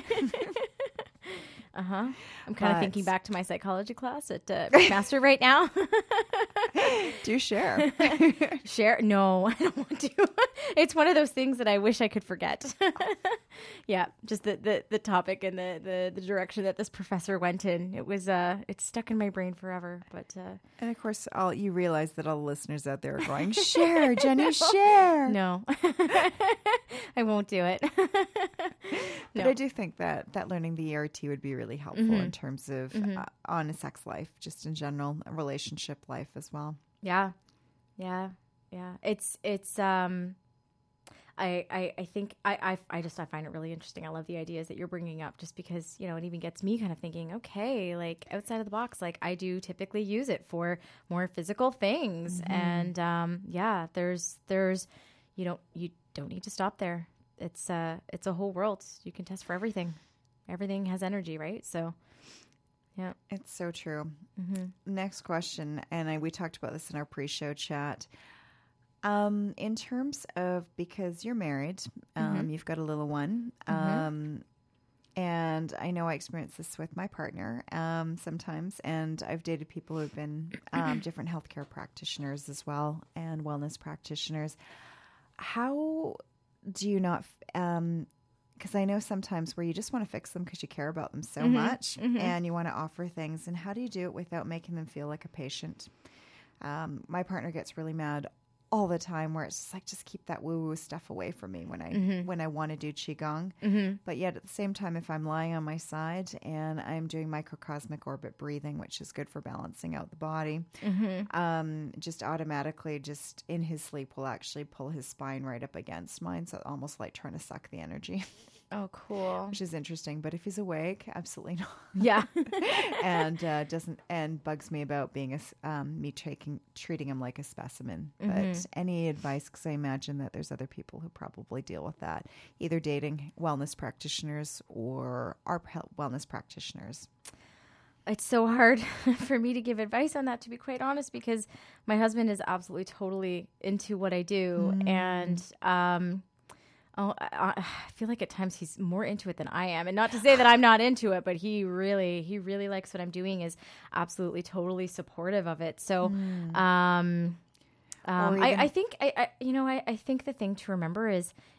Uh-huh. I'm kind of But- thinking back to my psychology class at uh, McMaster right now. Do share. Share? No, I don't want to. It's one of those things that I wish I could forget. Yeah, just the, the, the topic and the, the, the direction that this professor went in. It was uh, it's stuck in my brain forever. But uh, And of course, all you realize that all the listeners out there are going, share, Jenny, share. no, I won't do it. But No. I do think that, that learning the E R T would be really helpful Mm-hmm. in terms of uh, on a sex life, just in general, a relationship life as well. Yeah, yeah, yeah. It's it's um, I I, I think I, I I just I find it really interesting. I love the ideas that you're bringing up, just because, you know, it even gets me kind of thinking, okay, like outside of the box. Like I do typically use it for more physical things, and um, yeah, there's there's you don't you don't need to stop there. It's uh it's a whole world. You can test for everything. Everything has energy, right? So, yeah. It's so true. Mm-hmm. Next question, and I, we talked about this in our pre-show chat. Um, in terms of, because you're married, um, Mhm. you've got a little one, Mhm. um, and I know I experience this with my partner um, sometimes, and I've dated people who've been um, different healthcare practitioners as well, and wellness practitioners. How do you not... F- um, because I know sometimes where you just want to fix them because you care about them so Mhm, much mhm. and you want to offer things. And how do you do it without making them feel like a patient? Um, my partner gets really mad all the time where it's just like, just keep that woo-woo stuff away from me when I Mhm. when I want to do Qigong. Mm-hmm. But yet at the same time, if I'm lying on my side and I'm doing microcosmic orbit breathing, which is good for balancing out the body, Mm-hmm. um, just automatically, just in his sleep, will actually pull his spine right up against mine. So almost like trying to suck the energy, Oh, cool. which is interesting. But if he's awake, absolutely not. Yeah. and uh, doesn't and bugs me about being a s- um, me taking treating him like a specimen. But Mhm. any advice? Because I imagine that there's other people who probably deal with that, either dating wellness practitioners or are hel- wellness practitioners. It's so hard for me to give advice on that, to be quite honest, because my husband is absolutely totally into what I do. And um, oh, I, I feel like at times he's more into it than I am. And not to say that I'm not into it, but he really, he really likes what I'm doing, is absolutely totally supportive of it. So, um, um, Or I, even- I think, I, I, you know, I, I think the thing to remember is,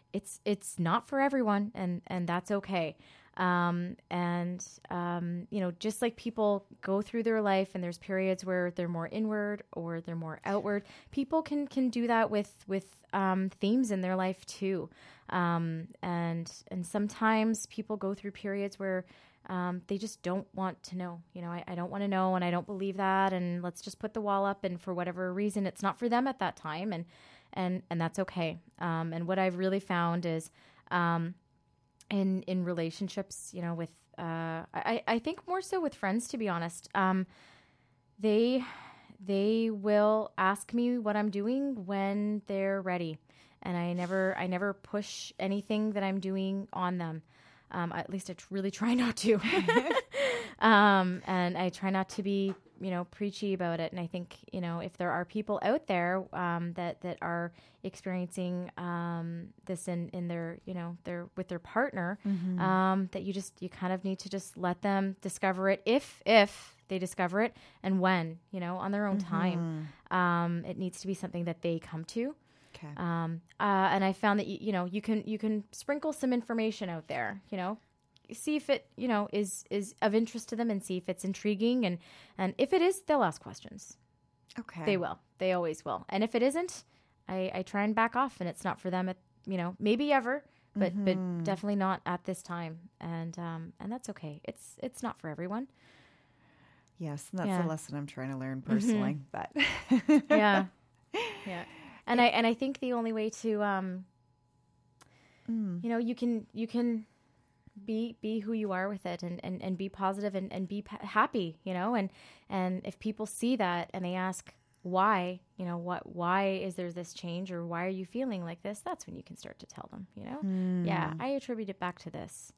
it's it's not for everyone, and and that's okay. Um, and, um, you know, just like people go through their life and there's periods where they're more inward or they're more outward, people can, can do that with, with, um, themes in their life too. Um, and, and sometimes people go through periods where, um, they just don't want to know, you know, I, I don't want to know, and I don't believe that. And let's just put the wall up. And for whatever reason, it's not for them at that time. And, and, and that's okay. Um, and what I've really found is, um, in, in relationships, you know, with, uh, I, I think more so with friends, to be honest, um, they, they will ask me what I'm doing when they're ready. And I never, I never push anything that I'm doing on them. Um, at least I t- really try not to. um, and I try not to be, you know, preachy about it. And I think, you know, if there are people out there, um, that, that are experiencing, um, this in, in their, you know, their, with their partner, mm-hmm. um, that you just, you kind of need to just let them discover it if, if they discover it, and when, you know, on their own mm-hmm. time. Um, it needs to be something that they come to. Okay. Um, uh, and I found that, you, you know, you can, you can sprinkle some information out there, you know, see if it, you know, is, is of interest to them, and see if it's intriguing. And, and if it is, they'll ask questions. Okay. They will. They always will. And if it isn't, I, I try and back off, and it's not for them at, you know, maybe ever, but, mm-hmm. but definitely not at this time. And, um, and that's okay. It's, it's not for everyone. Yes. And that's yeah. a lesson I'm trying to learn personally, mm-hmm. but yeah. Yeah. And I, and I think the only way to, um, mm. you know, you can, you can be, be who you are with it, and, and, and be positive, and, and be p- happy, you know, and, and if people see that and they ask why, you know, what, why is there this change, or why are you feeling like this? That's when you can start to tell them, you know, mm. yeah, I attribute it back to this,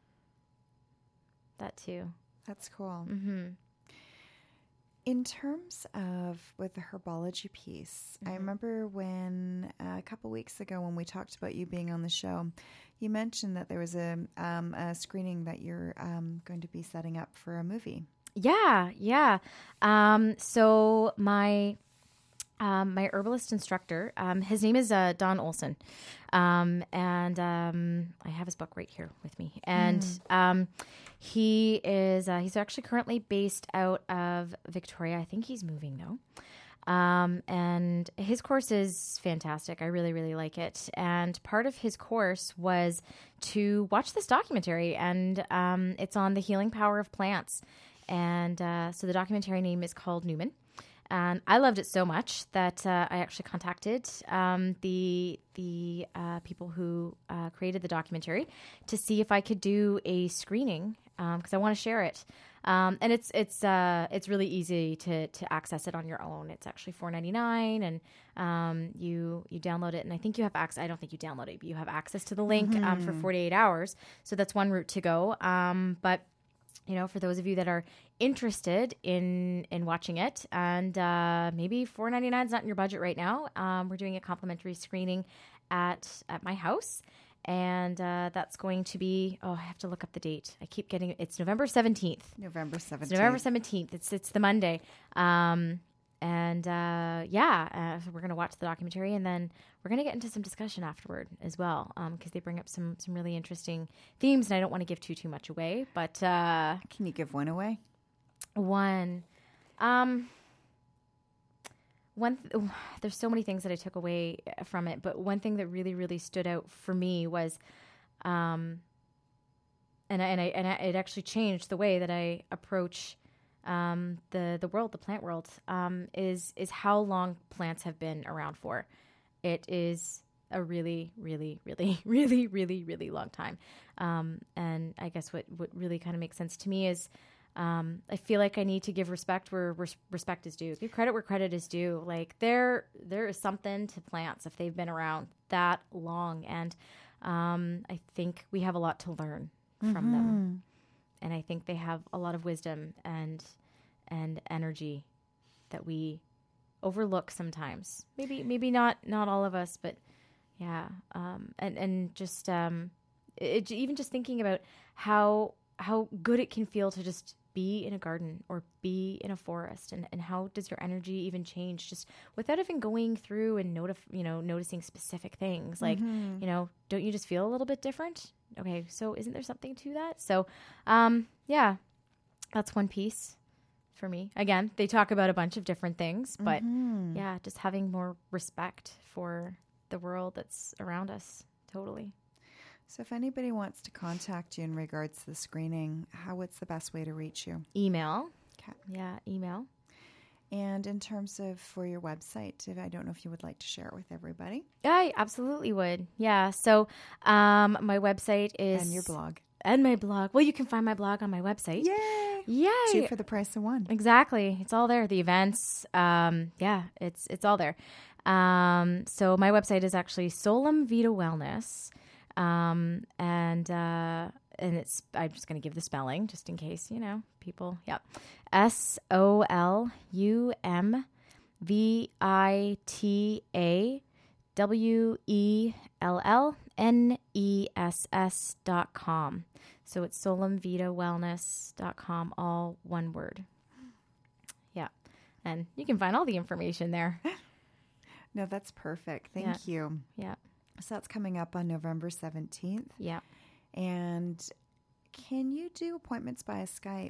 that too. That's cool. Mm-hmm. In terms of with the herbology piece, mm-hmm. I remember when uh, a couple weeks ago when we talked about you being on the show, you mentioned that there was a, um, a screening that you're um, going to be setting up for a movie. Yeah, yeah. Um, so my um, my herbalist instructor, um, his name is uh, Don Olson, um, and um, I have his book right here with me. And mm. um, he is uh, he's actually currently based out of Victoria. I think he's moving though. Um, and his course is fantastic. I really, really like it. And part of his course was to watch this documentary, and um, it's on the healing power of plants. And uh, so the documentary name is called Newman. And I loved it so much that uh, I actually contacted um, the the uh, people who uh, created the documentary to see if I could do a screening, because um, I want to share it. Um, and it's it's uh, it's really easy to to access it on your own. It's actually four ninety-nine, and um, you you download it. And I think you have access. I don't think you download it, but you have access to the link mm-hmm. um, for forty-eight hours. So that's one route to go. Um, but you know, for those of you that are interested in in watching it, and uh, maybe four ninety-nine is not in your budget right now, um, we're doing a complimentary screening at at my house, and uh, that's going to be, oh, I have to look up the date. I keep getting, it's November seventeenth. November seventeenth. It's November seventeenth. It's it's the Monday. Um, and uh, yeah, uh, so we're going to watch the documentary, and then we're going to get into some discussion afterward as well, because um, they bring up some some really interesting themes, and I don't want to give too, too much away. But uh, can you give one away? One. Um, one. Th- there's so many things that I took away from it, but one thing that really, really stood out for me was, um, and I, and I, and I, it actually changed the way that I approach um, the the world, the plant world, um, is is how long plants have been around for. It is a really, really, really, really, really, really long time. Um, and I guess what, what really kind of makes sense to me is um, I feel like I need to give respect where res- respect is due. Give credit where credit is due. Like there there is something to plants if they've been around that long. And um, I think we have a lot to learn from mm-hmm. them. And I think they have a lot of wisdom and and energy that we overlook sometimes. Maybe maybe not not all of us, but yeah. Um, and and just um, it, even just thinking about how how good it can feel to just be in a garden or be in a forest, and, and how does your energy even change just without even going through and notif- you know, noticing specific things like, Mm-hmm. you know, don't you just feel a little bit different? Okay. So isn't there something to that? So, um, yeah, that's one piece for me. Again, they talk about a bunch of different things, but Mm-hmm. yeah, just having more respect for the world that's around us. Totally. So if anybody wants to contact you in regards to the screening, how what's the best way to reach you? Email. Okay. Yeah, email. And in terms of for your website, if I don't know if you would like to share it with everybody. I absolutely would. Yeah. So um, my website is... And your blog. And my blog. Well, you can find my blog on my website. Yay! Yay! Two for the price of one. Exactly. It's all there. The events. Um, yeah, it's it's all there. Um, so my website is actually Solum Vita Wellness. Um, and, uh, and it's, I'm just going to give the spelling just in case, you know, people, yeah. S O L U M V I T A W E L L N E S S dot com. So it's solum vita wellness dot com, all one word. Yeah. And you can find all the information there. No, that's perfect. Thank you. Yeah. So that's coming up on November seventeenth. Yeah. And can you do appointments via Skype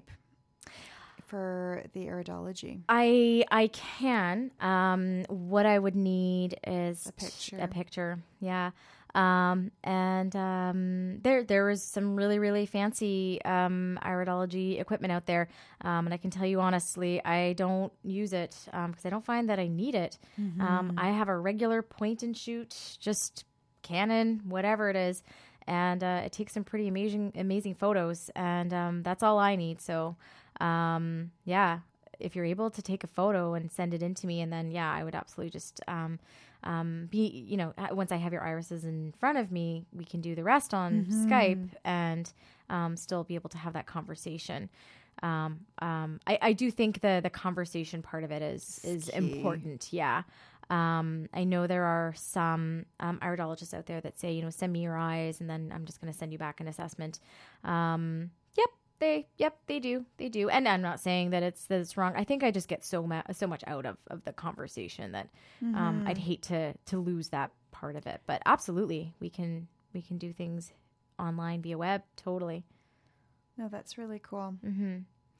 for the iridology? I I can. Um, what I would need is A picture. A picture. Yeah. Um, and um, there there is some really really fancy um, iridology equipment out there. Um, and I can tell you honestly, I don't use it because I don't find that I need it. Mm-hmm. Um, I have a regular point and shoot, just Canon, whatever it is. And uh, it takes some pretty amazing, amazing photos, and um, that's all I need. So, um, yeah, if you're able to take a photo and send it in to me, and then yeah, I would absolutely just um, um, be, you know, once I have your irises in front of me, we can do the rest on Mm-hmm. Skype and um, still be able to have that conversation. Um, um, I, I do think the the conversation part of it is is Key. important. Yeah. Um, I know there are some um, iridologists out there that say, you know, send me your eyes, and then I'm just going to send you back an assessment. Um, yep, they, yep, they do, they do. And I'm not saying that it's that it's wrong. I think I just get so ma- so much out of, of the conversation that um, Mm-hmm. I'd hate to to lose that part of it. But absolutely, we can we can do things online via web. Totally. No, that's really cool. Mm-hmm.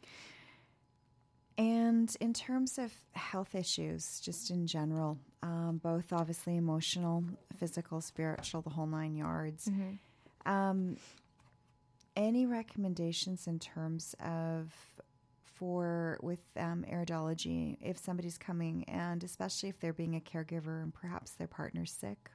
And in terms of health issues, just in general, um, both obviously emotional, physical, spiritual, the whole nine yards, Mm-hmm. um, any recommendations in terms of for with um, iridology, if somebody's coming, and especially if they're being a caregiver and perhaps their partner's sick,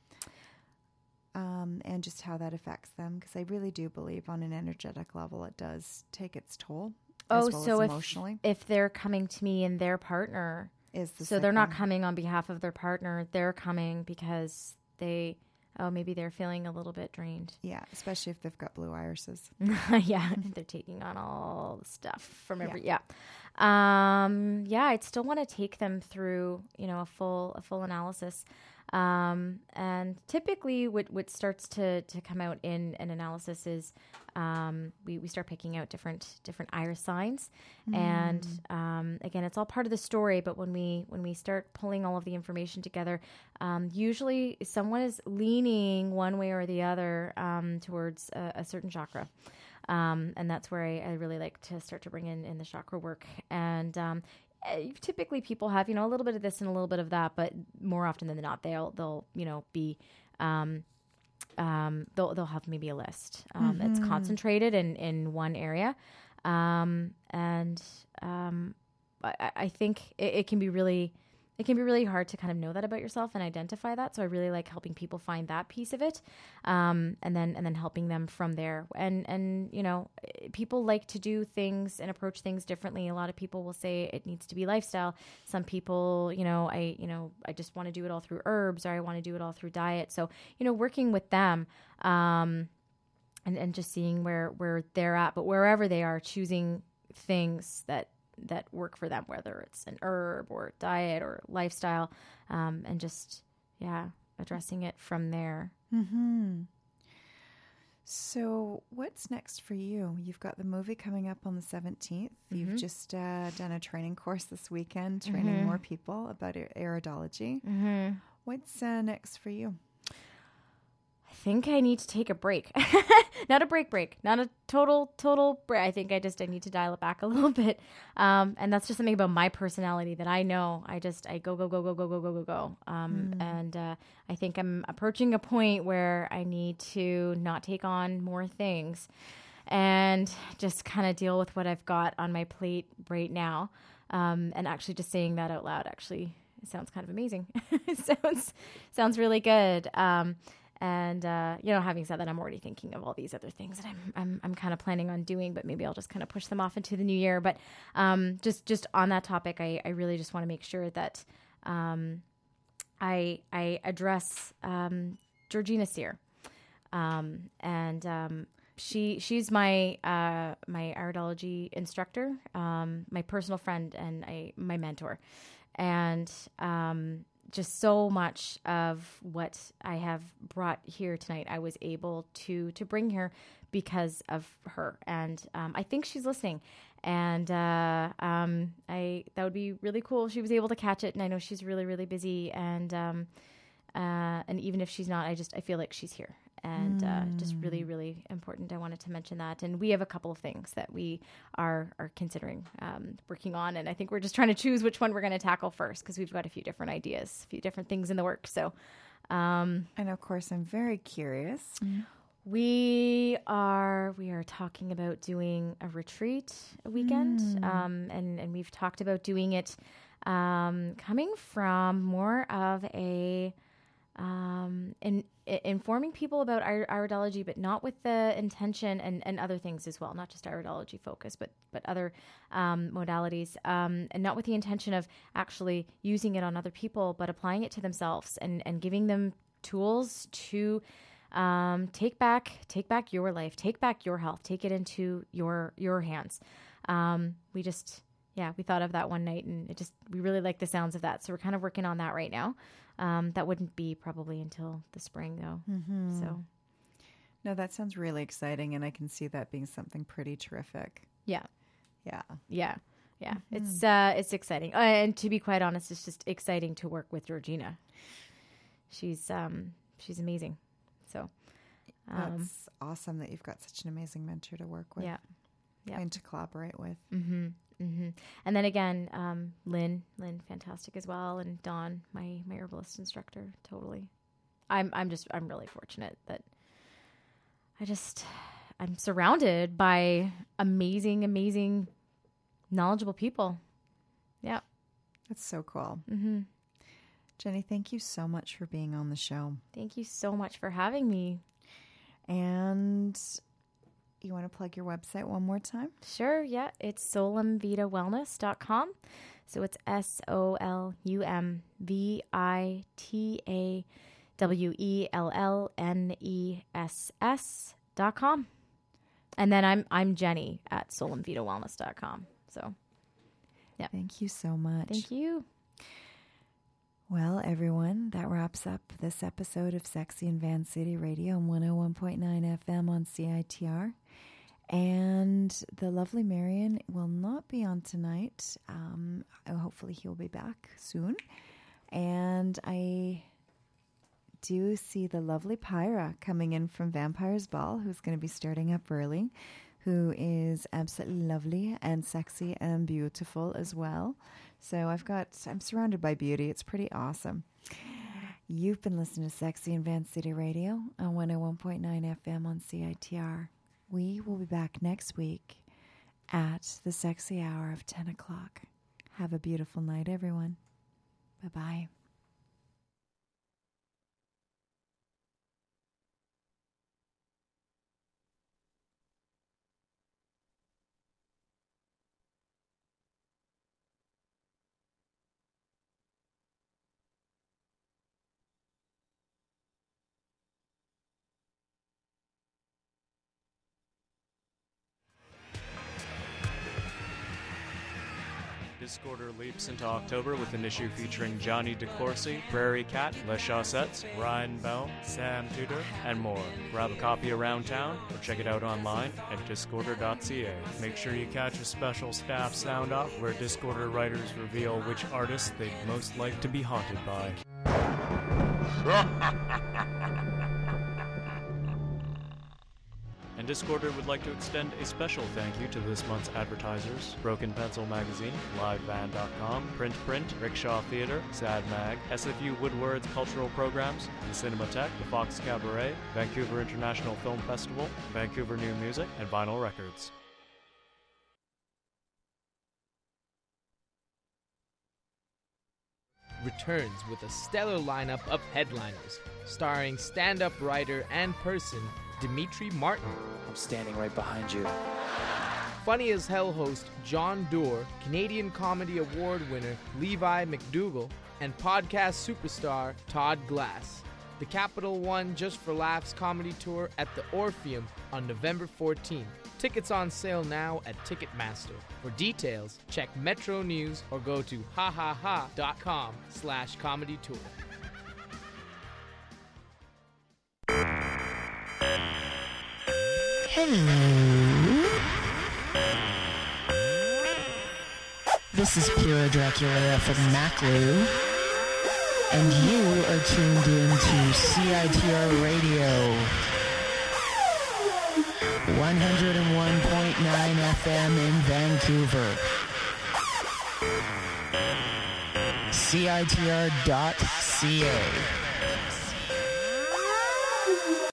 um, and just how that affects them? Because I really do believe on an energetic level it does take its toll. Oh, as well so as if, emotionally if they're coming to me and their partner, is the so sick they're not one. coming on behalf of their partner, they're coming because they, oh, maybe they're feeling a little bit drained. Yeah, especially if they've got blue irises. Yeah, they're taking on all the stuff from every, yeah. yeah. Um, yeah, I'd still want to take them through, you know, a full, a full analysis. Um, and typically what, what starts to, to come out in an analysis is, um, we, we start picking out different, different iris signs. Mm. And, um, again, it's all part of the story, but when we, when we start pulling all of the information together, um, usually someone is leaning one way or the other, um, towards a, a certain chakra. Um, and that's where I, I really like to start to bring in, in the chakra work. And, um, typically people have, you know, a little bit of this and a little bit of that, but more often than not, they'll, they'll, you know, be, um, um, they'll, they'll have maybe a list, um, Mm-hmm. that's concentrated in, in one area. Um, and, um, I, I think it, it can be really, it can be really hard to kind of know that about yourself and identify that. So I really like helping people find that piece of it. Um, and then, and then helping them from there. And, and, you know, people like to do things and approach things differently. A lot of people will say it needs to be lifestyle. Some people, you know, I, you know, I just want to do it all through herbs, or I want to do it all through diet. So, you know, working with them, um, and, and just seeing where, where they're at, but wherever they are, choosing things that, that work for them, whether it's an herb or diet or lifestyle, um, and just, yeah, addressing it from there. Mm-hmm. So, what's next for you? You've got the movie coming up on the seventeenth. Mm-hmm. You've just uh, done a training course this weekend, training mm-hmm. more people about ir- iridology. Mm-hmm. What's uh, next for you? I think I need to take a break. Not a break break. Not a total, total break. I think I just, I need to dial it back a little bit. Um, and that's just something about my personality that I know. I just, I go, go, go, go, go, go, go, go, go. Um, mm. And uh, I think I'm approaching a point where I need to not take on more things and just kind of deal with what I've got on my plate right now. Um, and actually just saying that out loud actually sounds kind of amazing. It sounds, sounds really good. Um, And, uh, you know, having said that, I'm already thinking of all these other things that I'm, I'm, I'm kind of planning on doing, but maybe I'll just kind of push them off into the new year. But, um, just, just on that topic, I, I really just want to make sure that, um, I, I address, um, Georgina Sear. Um, and, um, she, she's my, uh, my iridology instructor, um, my personal friend and I, my mentor. And, um, just so much of what I have brought here tonight, I was able to to bring here because of her, and um, I think she's listening. And uh, um, I that would be really cool if she was able to catch it. And I know she's really really busy, and um, uh, and even if she's not, I just I feel like she's here, and uh, just really really important. I wanted to mention that, and we have a couple of things that we are are considering um, working on, and I think we're just trying to choose which one we're going to tackle first because we've got a few different ideas, a few different things in the works. So, um, and of course, I'm very curious. Mm-hmm. We are we are talking about doing a retreat a weekend, mm. um, and and we've talked about doing it um, coming from more of a um, in, in informing people about ir- iridology, but not with the intention and, and other things as well, not just iridology focus, but but other um, modalities, um, and not with the intention of actually using it on other people, but applying it to themselves and and giving them tools to. Um, take back, take back your life, take back your health, take it into your, your hands. Um, we just, yeah, we thought of that one night and it just, we really like the sounds of that. So we're kind of working on that right now. Um, that wouldn't be probably until the spring though. Mm-hmm. So. No, that sounds really exciting. And I can see that being something pretty terrific. Yeah. Yeah. Yeah. Yeah. Mm-hmm. It's, uh, it's exciting. Uh, and to be quite honest, it's just exciting to work with Georgina. She's, um, she's amazing. So um, that's awesome that you've got such an amazing mentor to work with. Yeah. Yeah. And to collaborate with. Mm-hmm. Mm-hmm. And then again, um, Lynn, Lynn, fantastic as well. And Dawn, my, my herbalist instructor. Totally. I'm, I'm just, I'm really fortunate that I just, I'm surrounded by amazing, amazing, knowledgeable people. Yeah. That's so cool. Mm-hmm. Jenny, thank you so much for being on the show. Thank you so much for having me. And you want to plug your website one more time? Sure, yeah. It's solum vita wellness dot com. So it's S O L U M V I T A W E L L N E S S dot com. And then I'm I'm Jenny at solum vita wellness dot com. So, yeah. Thank you so much. Thank you. Well, everyone, that wraps up this episode of Sexy in Van City Radio on one oh one point nine F M on C I T R. And the lovely Marion will not be on tonight. Um, hopefully he'll be back soon. And I do see the lovely Pyra coming in from Vampire's Ball, who's going to be starting up early, who is absolutely lovely and sexy and beautiful as well. So I've got, I'm surrounded by beauty. It's pretty awesome. You've been listening to Sexy in Van City Radio on one oh one point nine F M on C I T R. We will be back next week at the sexy hour of ten o'clock. Have a beautiful night, everyone. Bye-bye. Discorder leaps into October with an issue featuring Johnny DeCourcy, Prairie Cat, Les Chaussettes, Ryan Bell, Sam Tudor, and more. Grab a copy around town or check it out online at discorder dot c a. Make sure you catch a special staff sound-off where Discorder writers reveal which artists they'd most like to be haunted by. And Discorder would like to extend a special thank you to this month's advertisers: Broken Pencil Magazine, live van dot com, Print Print, Rickshaw Theatre, Sad Mag, S F U Woodward's Cultural Programs, the Cinematheque, the Fox Cabaret, Vancouver International Film Festival, Vancouver New Music, and Vinyl Records. Returns with a stellar lineup of headliners, starring stand-up writer and person Dimitri Martin. I'm standing right behind you. Funny as Hell host John Doerr, Canadian Comedy Award winner Levi McDougall, and podcast superstar Todd Glass. The Capital One Just for Laughs comedy tour at the Orpheum on November fourteenth. Tickets on sale now at Ticketmaster. For details, check Metro News or go to hahaha.com slash comedy tour. Hello. This is Pura Dracula from Maclu, and you are tuned in to C I T R Radio, one oh one point nine F M in Vancouver. C I T R dot C A.